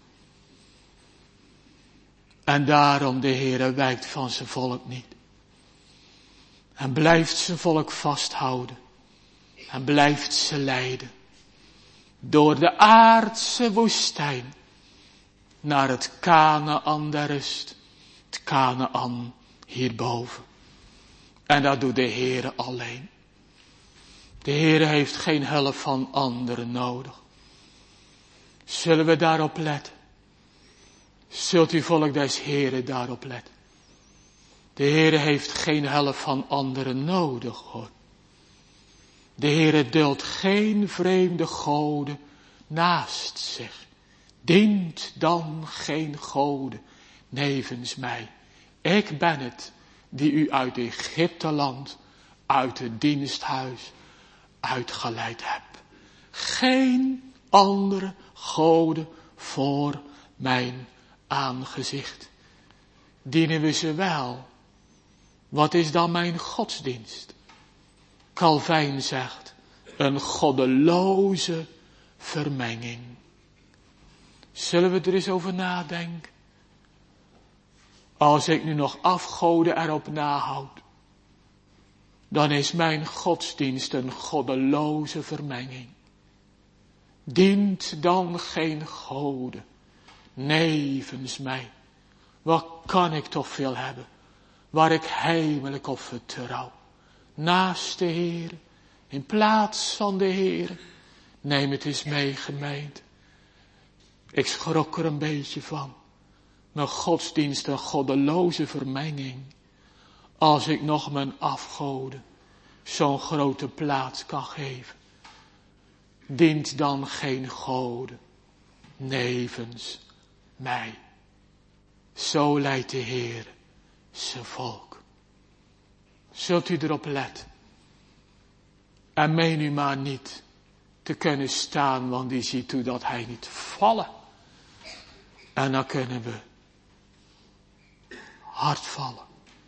En daarom de Heere wijkt van zijn volk niet. En blijft zijn volk vasthouden. En blijft ze leiden. Door de aardse woestijn. Naar het Kanaan der rust. Het Kanaan hierboven. En dat doet de Heere alleen. De Heere heeft geen hulp van anderen nodig. Zullen we daarop letten? Zult u volk des Heere daarop letten? De Heere heeft geen hulp van anderen nodig, hoor. De Heere duldt geen vreemde goden naast zich. Dient dan geen goden nevens mij. Ik ben het die u uit Egypteland, uit het diensthuis uitgeleid heb. Geen andere goden voor mijn aangezicht. Dienen we ze wel? Wat is dan mijn godsdienst? Calvijn zegt, een goddeloze vermenging. Zullen we er eens over nadenken? Als ik nu nog afgoden erop nahoud, dan is mijn godsdienst een goddeloze vermenging. Dient dan geen goden nevens mij. Wat kan ik toch veel hebben, waar ik heimelijk op vertrouw. Naast de Heer, in plaats van de Heer. Neem het eens mee, gemeente. Ik schrok er een beetje van. Mijn godsdienst een goddeloze vermenging. Als ik nog mijn afgoden zo'n grote plaats kan geven. Dient dan geen goden nevens mij. Zo leidt de Heer zijn volk. Zult u erop letten? En meen u maar niet te kunnen staan, want die ziet toe dat hij niet vallen. En dan kunnen we hard vallen.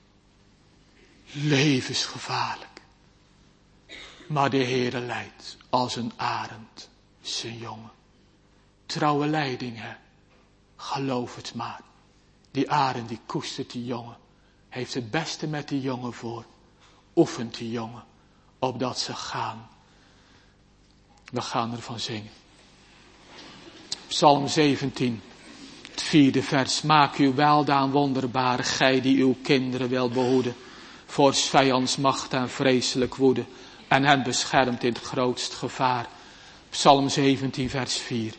Levensgevaarlijk. Maar de Heere leidt als een arend zijn jongen. Trouwe leiding, hè. Geloof het maar. Die arend die koestert die jongen. Heeft het beste met die jongen voor. Oefent die jongen. Opdat ze gaan. We gaan ervan zingen. Psalm 17. Het 4e vers. Maak uw weldaan wonderbaar. Gij die uw kinderen wil behoeden. Voor 's vijands macht en vreselijk woede. En hen beschermt in het grootst gevaar. Psalm 17 vers 4.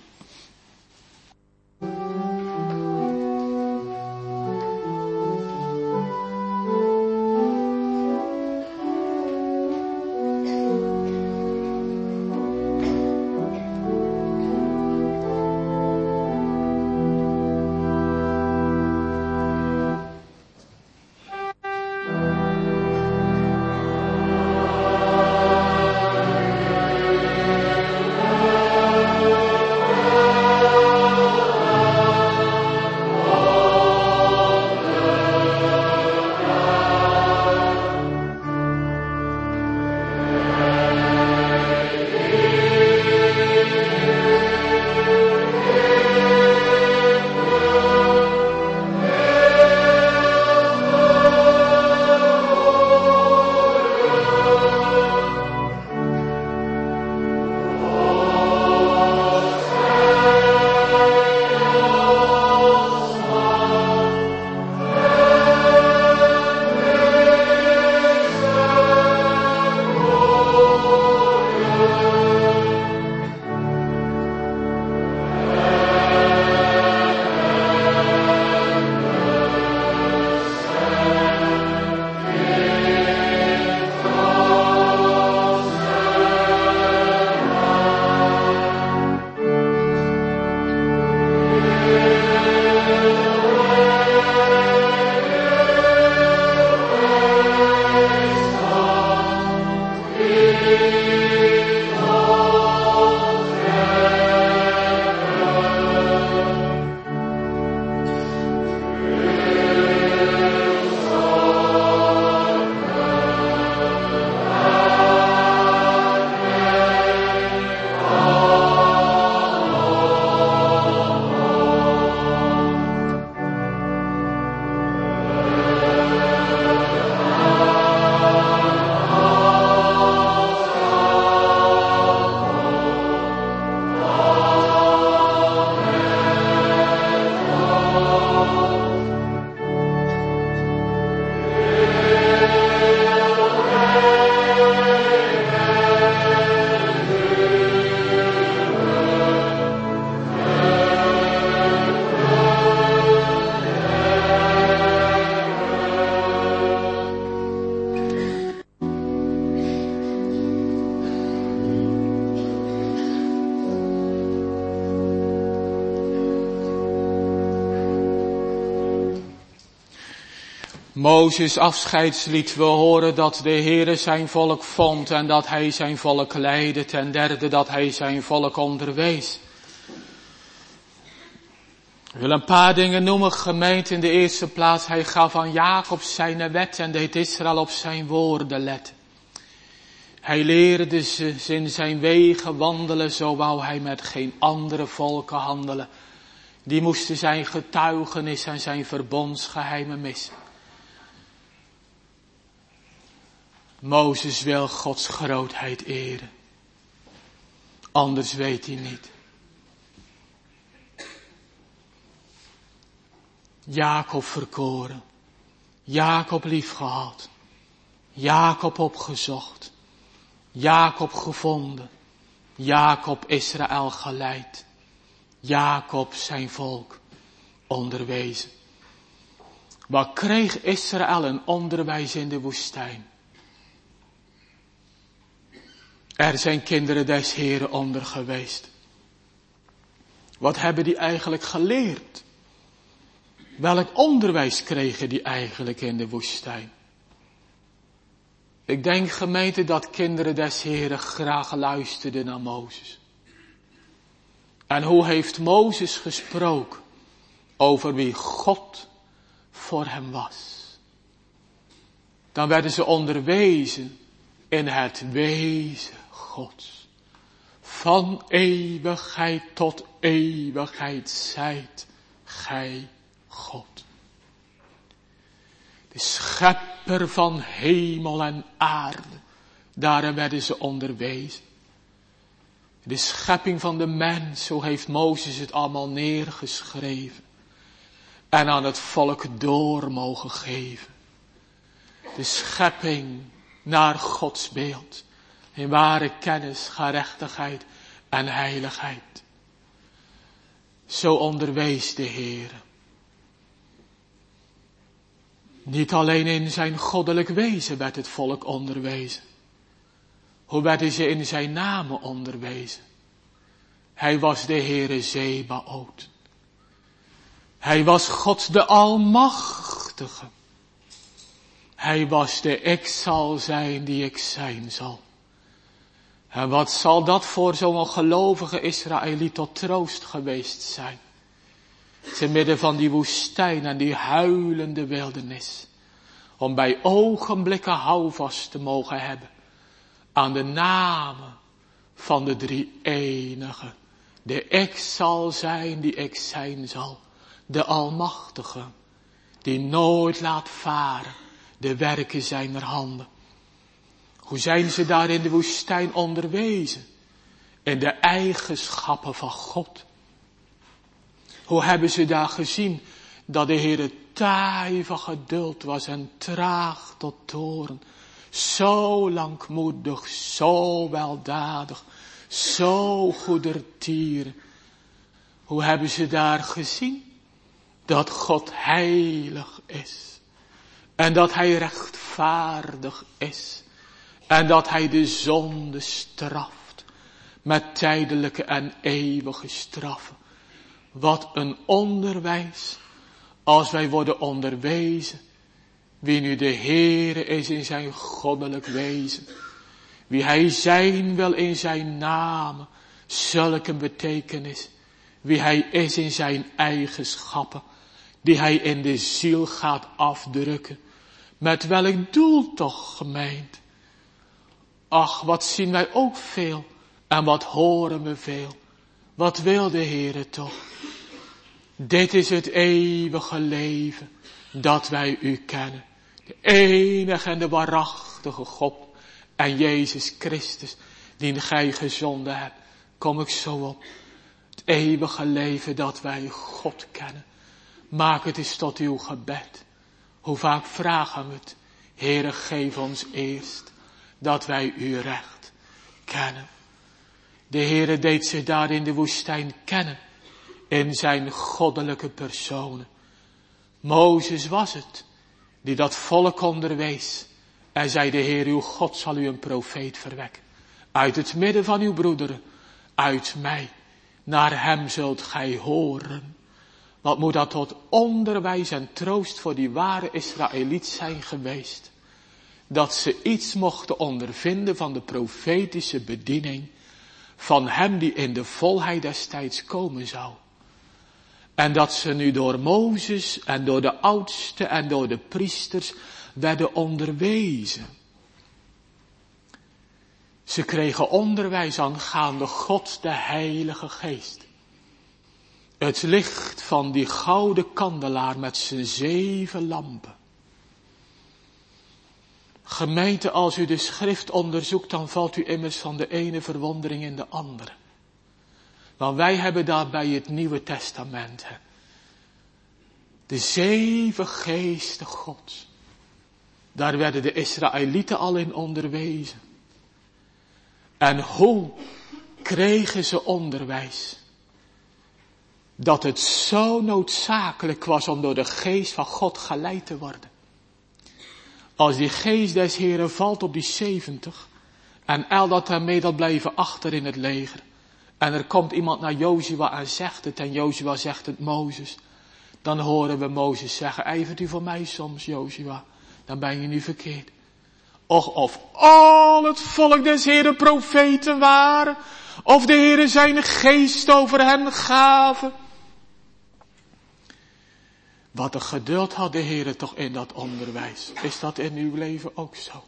Mozes afscheidslied, we horen dat de Heere zijn volk vond en dat hij zijn volk leidde. Ten derde dat hij zijn volk onderwees. Ik wil een paar dingen noemen, gemeente. In de eerste plaats, hij gaf aan Jacob zijn wet en deed Israël op zijn woorden letten. Hij leerde ze in zijn wegen wandelen, zo wou hij met geen andere volken handelen. Die moesten zijn getuigenis en zijn verbondsgeheimen missen. Mozes wil Gods grootheid eren. Anders weet hij niet. Jacob verkoren. Jacob liefgehad. Jacob opgezocht. Jacob gevonden. Jacob Israël geleid. Jacob zijn volk onderwezen. Wat kreeg Israël een onderwijs in de woestijn? Er zijn kinderen des Heren onder geweest. Wat hebben die eigenlijk geleerd? Welk onderwijs kregen die eigenlijk in de woestijn? Ik denk, gemeente, dat kinderen des Heren graag luisterden naar Mozes. En hoe heeft Mozes gesproken over wie God voor hem was? Dan werden ze onderwezen in het wezen Gods. Van eeuwigheid tot eeuwigheid zijt gij God. De schepper van hemel en aarde. Daarin werden ze onderwezen. De schepping van de mens, zo heeft Mozes het allemaal neergeschreven. En aan het volk door mogen geven. De schepping naar Gods beeld. In ware kennis, gerechtigheid en heiligheid. Zo onderwees de Heer. Niet alleen in zijn goddelijk wezen werd het volk onderwezen. Hoe werden ze in zijn namen onderwezen? Hij was de Heere Zebaoth. Hij was God de Almachtige. Hij was de ik zal zijn die ik zijn zal. En wat zal dat voor zo'n gelovige Israëliet tot troost geweest zijn? Te midden van die woestijn en die huilende wildernis. Om bij ogenblikken houvast te mogen hebben. Aan de namen van de drie enige. De ik zal zijn die ik zijn zal. De Almachtige. Die nooit laat varen. De werken zijner handen. Hoe zijn ze daar in de woestijn onderwezen? In de eigenschappen van God. Hoe hebben ze daar gezien dat de Heere taai van geduld was en traag tot toorn. Zo langmoedig, zo weldadig, zo goedertier. Hoe hebben ze daar gezien dat God heilig is. En dat hij rechtvaardig is. En dat hij de zonde straft. Met tijdelijke en eeuwige straffen. Wat een onderwijs. Als wij worden onderwezen. Wie nu de Heere is in zijn goddelijk wezen. Wie hij zijn wil in zijn namen. Zulke betekenis. Wie hij is in zijn eigenschappen. Die hij in de ziel gaat afdrukken. Met welk doel toch, gemeente? Ach, wat zien wij ook veel. En wat horen we veel. Wat wil de Heere toch? Dit is het eeuwige leven. Dat wij u kennen. De enige en de waarachtige God. En Jezus Christus. Die gij gezonden hebt. Kom ik zo op. Het eeuwige leven dat wij God kennen. Maak het eens tot uw gebed. Hoe vaak vragen we het. Heere, geef ons eerst. Dat wij uw recht kennen. De Heere deed zich daar in de woestijn kennen. In zijn goddelijke personen. Mozes was het. Die dat volk onderwees. En zei, de Heer uw God zal u een profeet verwekken. Uit het midden van uw broederen. Uit mij. Naar hem zult gij horen. Wat moet dat tot onderwijs en troost voor die ware Israëliet zijn geweest. Dat ze iets mochten ondervinden van de profetische bediening van hem die in de volheid des tijds komen zou. En dat ze nu door Mozes en door de oudsten en door de priesters werden onderwezen. Ze kregen onderwijs aangaande God de Heilige Geest. Het licht van die gouden kandelaar met zijn 7 lampen. Gemeente, als u de schrift onderzoekt, dan valt u immers van de ene verwondering in de andere. Want wij hebben daarbij het Nieuwe Testament. De 7 geesten Gods. Daar werden de Israëlieten al in onderwezen. En hoe kregen ze onderwijs? Dat het zo noodzakelijk was om door de geest van God geleid te worden. Als die geest des Heren valt op die 70 en al dat daarmee dat blijven achter in het leger. En er komt iemand naar Jozua en zegt het en Jozua zegt het Mozes. Dan horen we Mozes zeggen, ijvert u voor mij soms Jozua, dan ben je nu verkeerd. Och, of al het volk des Heren profeten waren, of de Heren zijn geest over hen gaven. Wat een geduld had de Heere toch in dat onderwijs. Is dat in uw leven ook zo?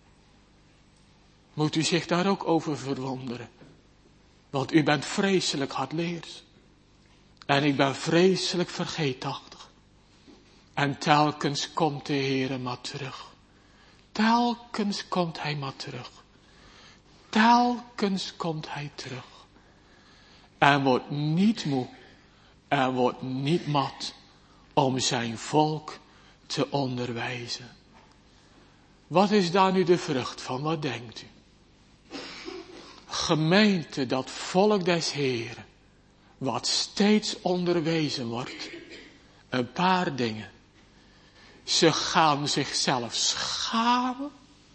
Moet u zich daar ook over verwonderen? Want u bent vreselijk hardleers. En ik ben vreselijk vergeetachtig. En telkens komt de Heere maar terug. Telkens komt hij maar terug. Telkens komt hij terug. En wordt niet moe. En wordt niet mat. Om zijn volk te onderwijzen. Wat is daar nu de vrucht van? Wat denkt u? Gemeente, dat volk des Heren, wat steeds onderwezen wordt, een paar dingen. Ze gaan zichzelf schamen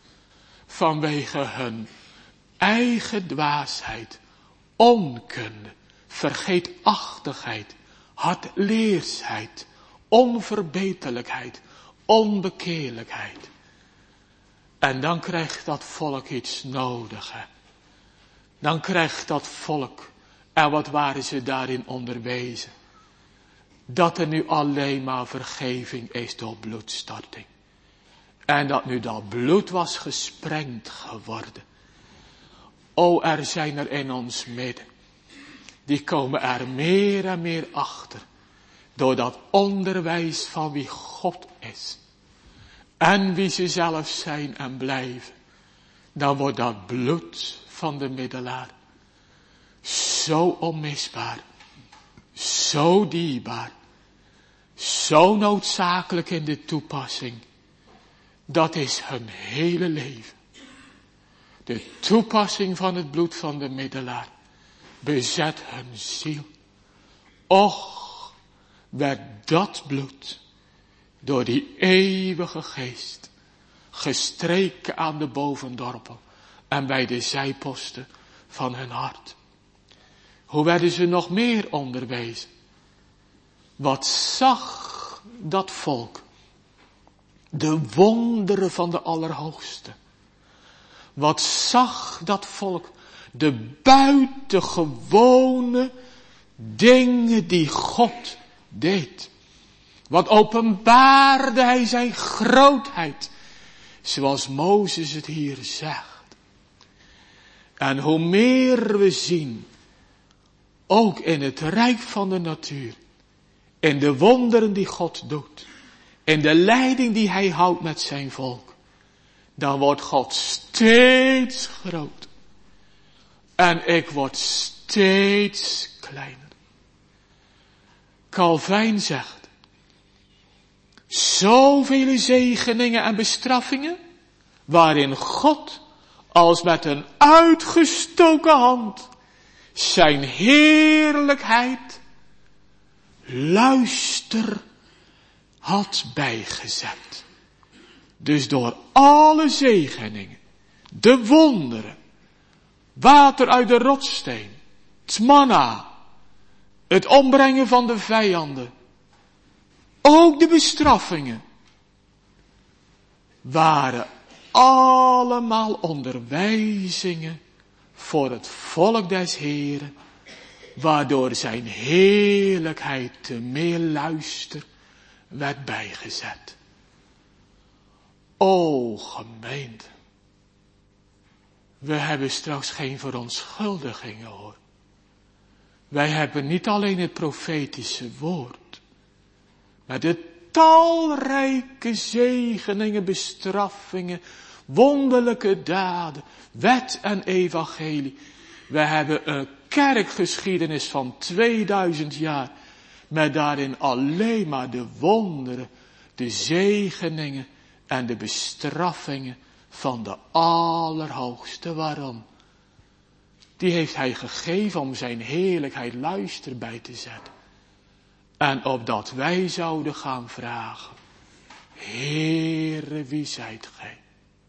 vanwege hun eigen dwaasheid, onkunde, vergeetachtigheid, hardleersheid, onverbeterlijkheid, onbekeerlijkheid. En dan krijgt dat volk iets nodig. Dan krijgt dat volk, en wat waren ze daarin onderwezen? Dat er nu alleen maar vergeving is door bloedstorting. En dat nu dat bloed was gesprengd geworden. O, er zijn er in ons midden. Die komen er meer en meer achter. Door dat onderwijs van wie God is. En wie ze zelf zijn en blijven. Dan wordt dat bloed van de middelaar zo onmisbaar. Zo dierbaar. Zo noodzakelijk in de toepassing. Dat is hun hele leven. De toepassing van het bloed van de middelaar bezet hun ziel. Och, werd dat bloed door die eeuwige geest gestreken aan de bovendorpel en bij de zijposten van hun hart. Hoe werden ze nog meer onderwezen? Wat zag dat volk? De wonderen van de Allerhoogste. Wat zag dat volk? De buitengewone dingen die God deed. Wat openbaarde hij zijn grootheid. Zoals Mozes het hier zegt. En hoe meer we zien. Ook in het rijk van de natuur. In de wonderen die God doet. In de leiding die hij houdt met zijn volk. Dan wordt God steeds groter. En ik word steeds kleiner. Calvijn zegt. Zoveel zegeningen en bestraffingen. Waarin God als met een uitgestoken hand. Zijn heerlijkheid. Luister had bijgezet. Dus door alle zegeningen. De wonderen. Water uit de rotssteen. Het manna. Het ombrengen van de vijanden. ook de bestraffingen waren allemaal onderwijzingen voor het volk des Heeren, waardoor zijn heerlijkheid te meer luister werd bijgezet. O gemeente, we hebben straks geen verontschuldigingen hoor. Wij hebben niet alleen het profetische woord, maar de talrijke zegeningen, bestraffingen, wonderlijke daden, wet en evangelie. We hebben een kerkgeschiedenis van 2000 jaar, met daarin alleen maar de wonderen, de zegeningen en de bestraffingen van de Allerhoogste. Waarom? Die heeft hij gegeven om zijn heerlijkheid luister bij te zetten. En opdat wij zouden gaan vragen, Heere, wie zijt gij?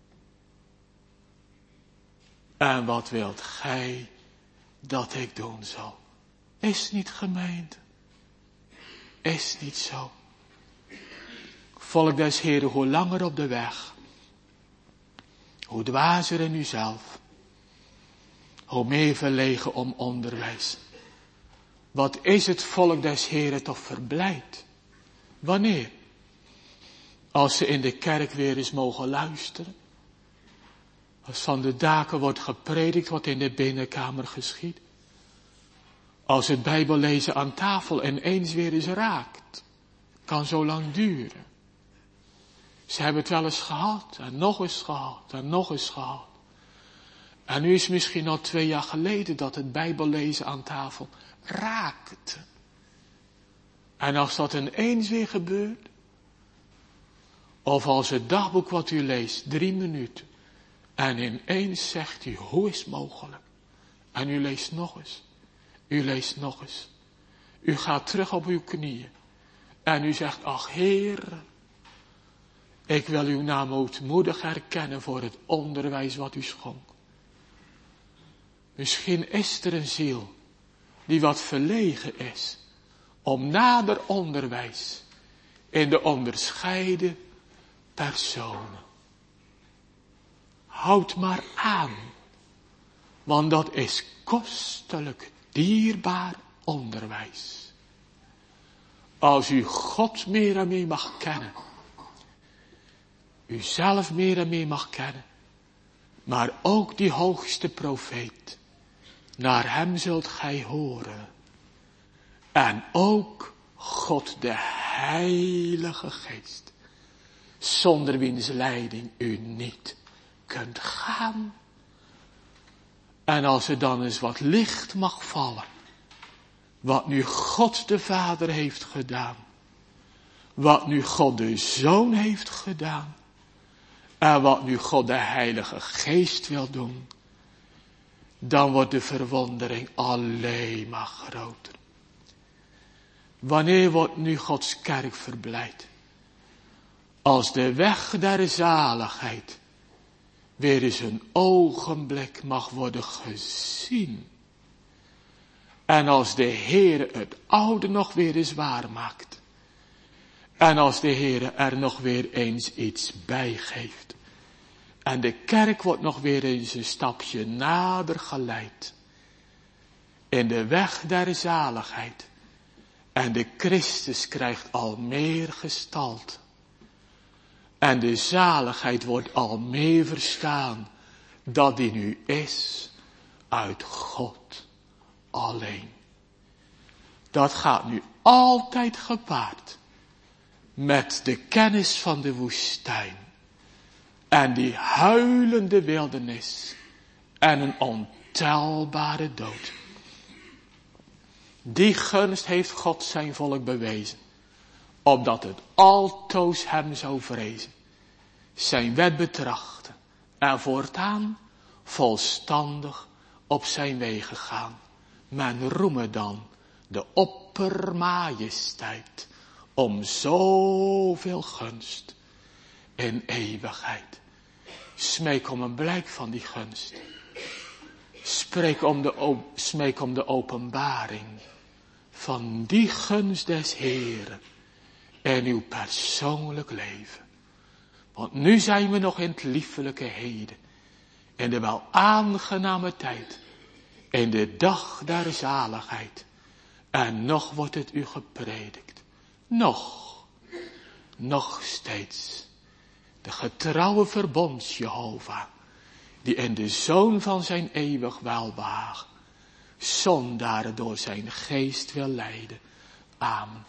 En wat wilt gij dat ik doen zal? Is niet gemeente? Is niet zo? Volk des Heeren, hoe langer op de weg, hoe dwazer in uzelf, hoe meer verlegen om onderwijs. Wat is het volk des Heeren toch verblijd? Wanneer? Als ze in de kerk weer eens mogen luisteren. Als van de daken wordt gepredikt wat in de binnenkamer geschiet. Als het Bijbellezen aan tafel ineens weer eens raakt. Kan zo lang duren. Ze hebben het wel eens gehad en nog eens gehad en nog eens gehad. En nu is het misschien al 2 jaar geleden dat het Bijbellezen aan tafel raakte. En als dat ineens weer gebeurt, of als het dagboek wat u leest 3 minuten, en ineens zegt u, hoe is het mogelijk? En u leest nog eens, u leest nog eens. U gaat terug op uw knieën en u zegt, ach Heer, ik wil uw naam ootmoedig herkennen voor het onderwijs wat u schonk. Misschien is er een ziel die wat verlegen is om nader onderwijs in de onderscheiden personen. Houd maar aan, want dat is kostelijk, dierbaar onderwijs. Als u God meer en meer mag kennen, u zelf meer en meer mag kennen, maar ook die hoogste profeet, naar hem zult gij horen. En ook God de Heilige Geest, zonder wiens leiding u niet kunt gaan. En als er dan eens wat licht mag vallen, wat nu God de Vader heeft gedaan, wat nu God de Zoon heeft gedaan, en wat nu God de Heilige Geest wil doen, dan wordt de verwondering alleen maar groter. Wanneer wordt nu Gods kerk verblijd? Als de weg der zaligheid weer eens een ogenblik mag worden gezien. En als de Heere het oude nog weer eens waar maakt. En als de Heere er nog weer eens iets bij geeft. En de kerk wordt nog weer eens een stapje nader geleid. In de weg der zaligheid. En de Christus krijgt al meer gestalte. En de zaligheid wordt al meer verstaan. Dat die nu is uit God alleen. Dat gaat nu altijd gepaard met de kennis van de woestijn. En die huilende wildernis. En een ontelbare dood. Die gunst heeft God zijn volk bewezen. Opdat het altoos hem zou vrezen. Zijn wet betrachten. En voortaan volstandig op zijn wegen gaan. Men roeme dan de oppermajesteit. Om zoveel gunst in eeuwigheid. Smeek om een blijk van die gunst. Smeek om de openbaring van die gunst des Heeren in uw persoonlijk leven. Want nu zijn we nog in het liefelijke heden. In de wel aangename tijd. In de dag der zaligheid. En nog wordt het u gepredikt. Nog steeds. De getrouwe verbonds Jehovah. Die in de Zoon van zijn eeuwig welbehagen. Zondaren door zijn geest wil leiden. Amen.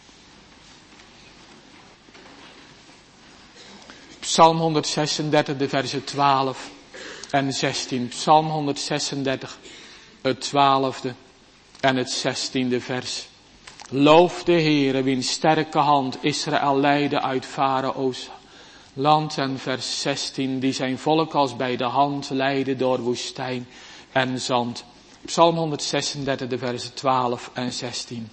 Psalm 136, de versen 12 en 16. Psalm 136, het 12e en het 16e vers. Loof de Heere, wiens sterke hand Israël leidde uit Farao's land. En vers 16, die zijn volk als bij de hand leidde door woestijn en zand. Psalm 136, de versen 12 en 16.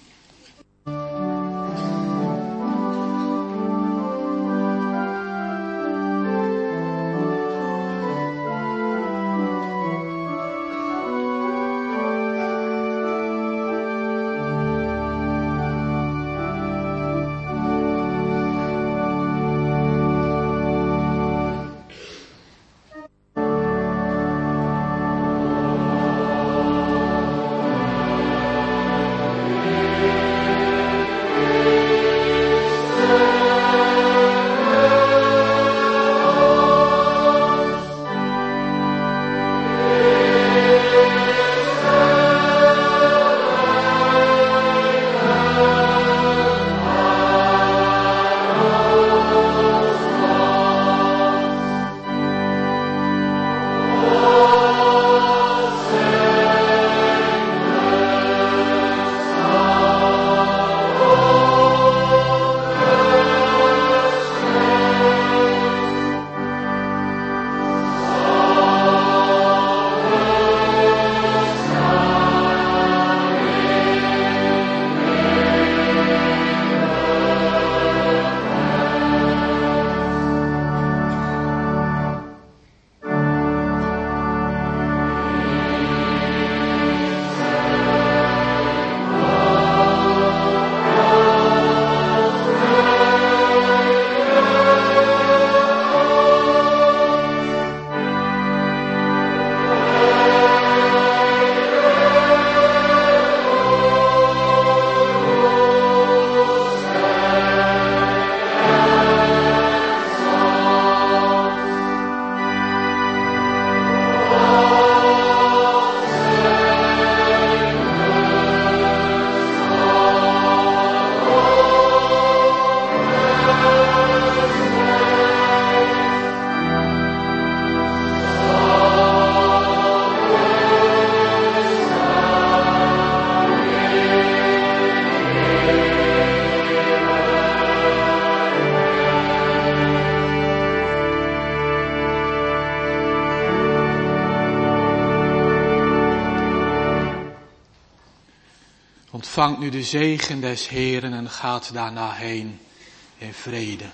Ontvangt nu de zegen des Heeren en gaat daarna heen in vrede.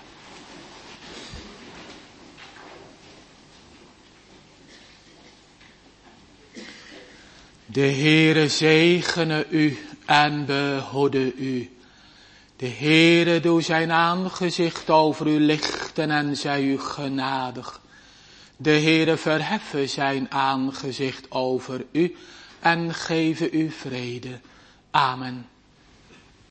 De Heere zegene u en behoede u. De Heere doe zijn aangezicht over u lichten en zij u genadig. De Heere verheffe zijn aangezicht over u en geven u vrede. Amen.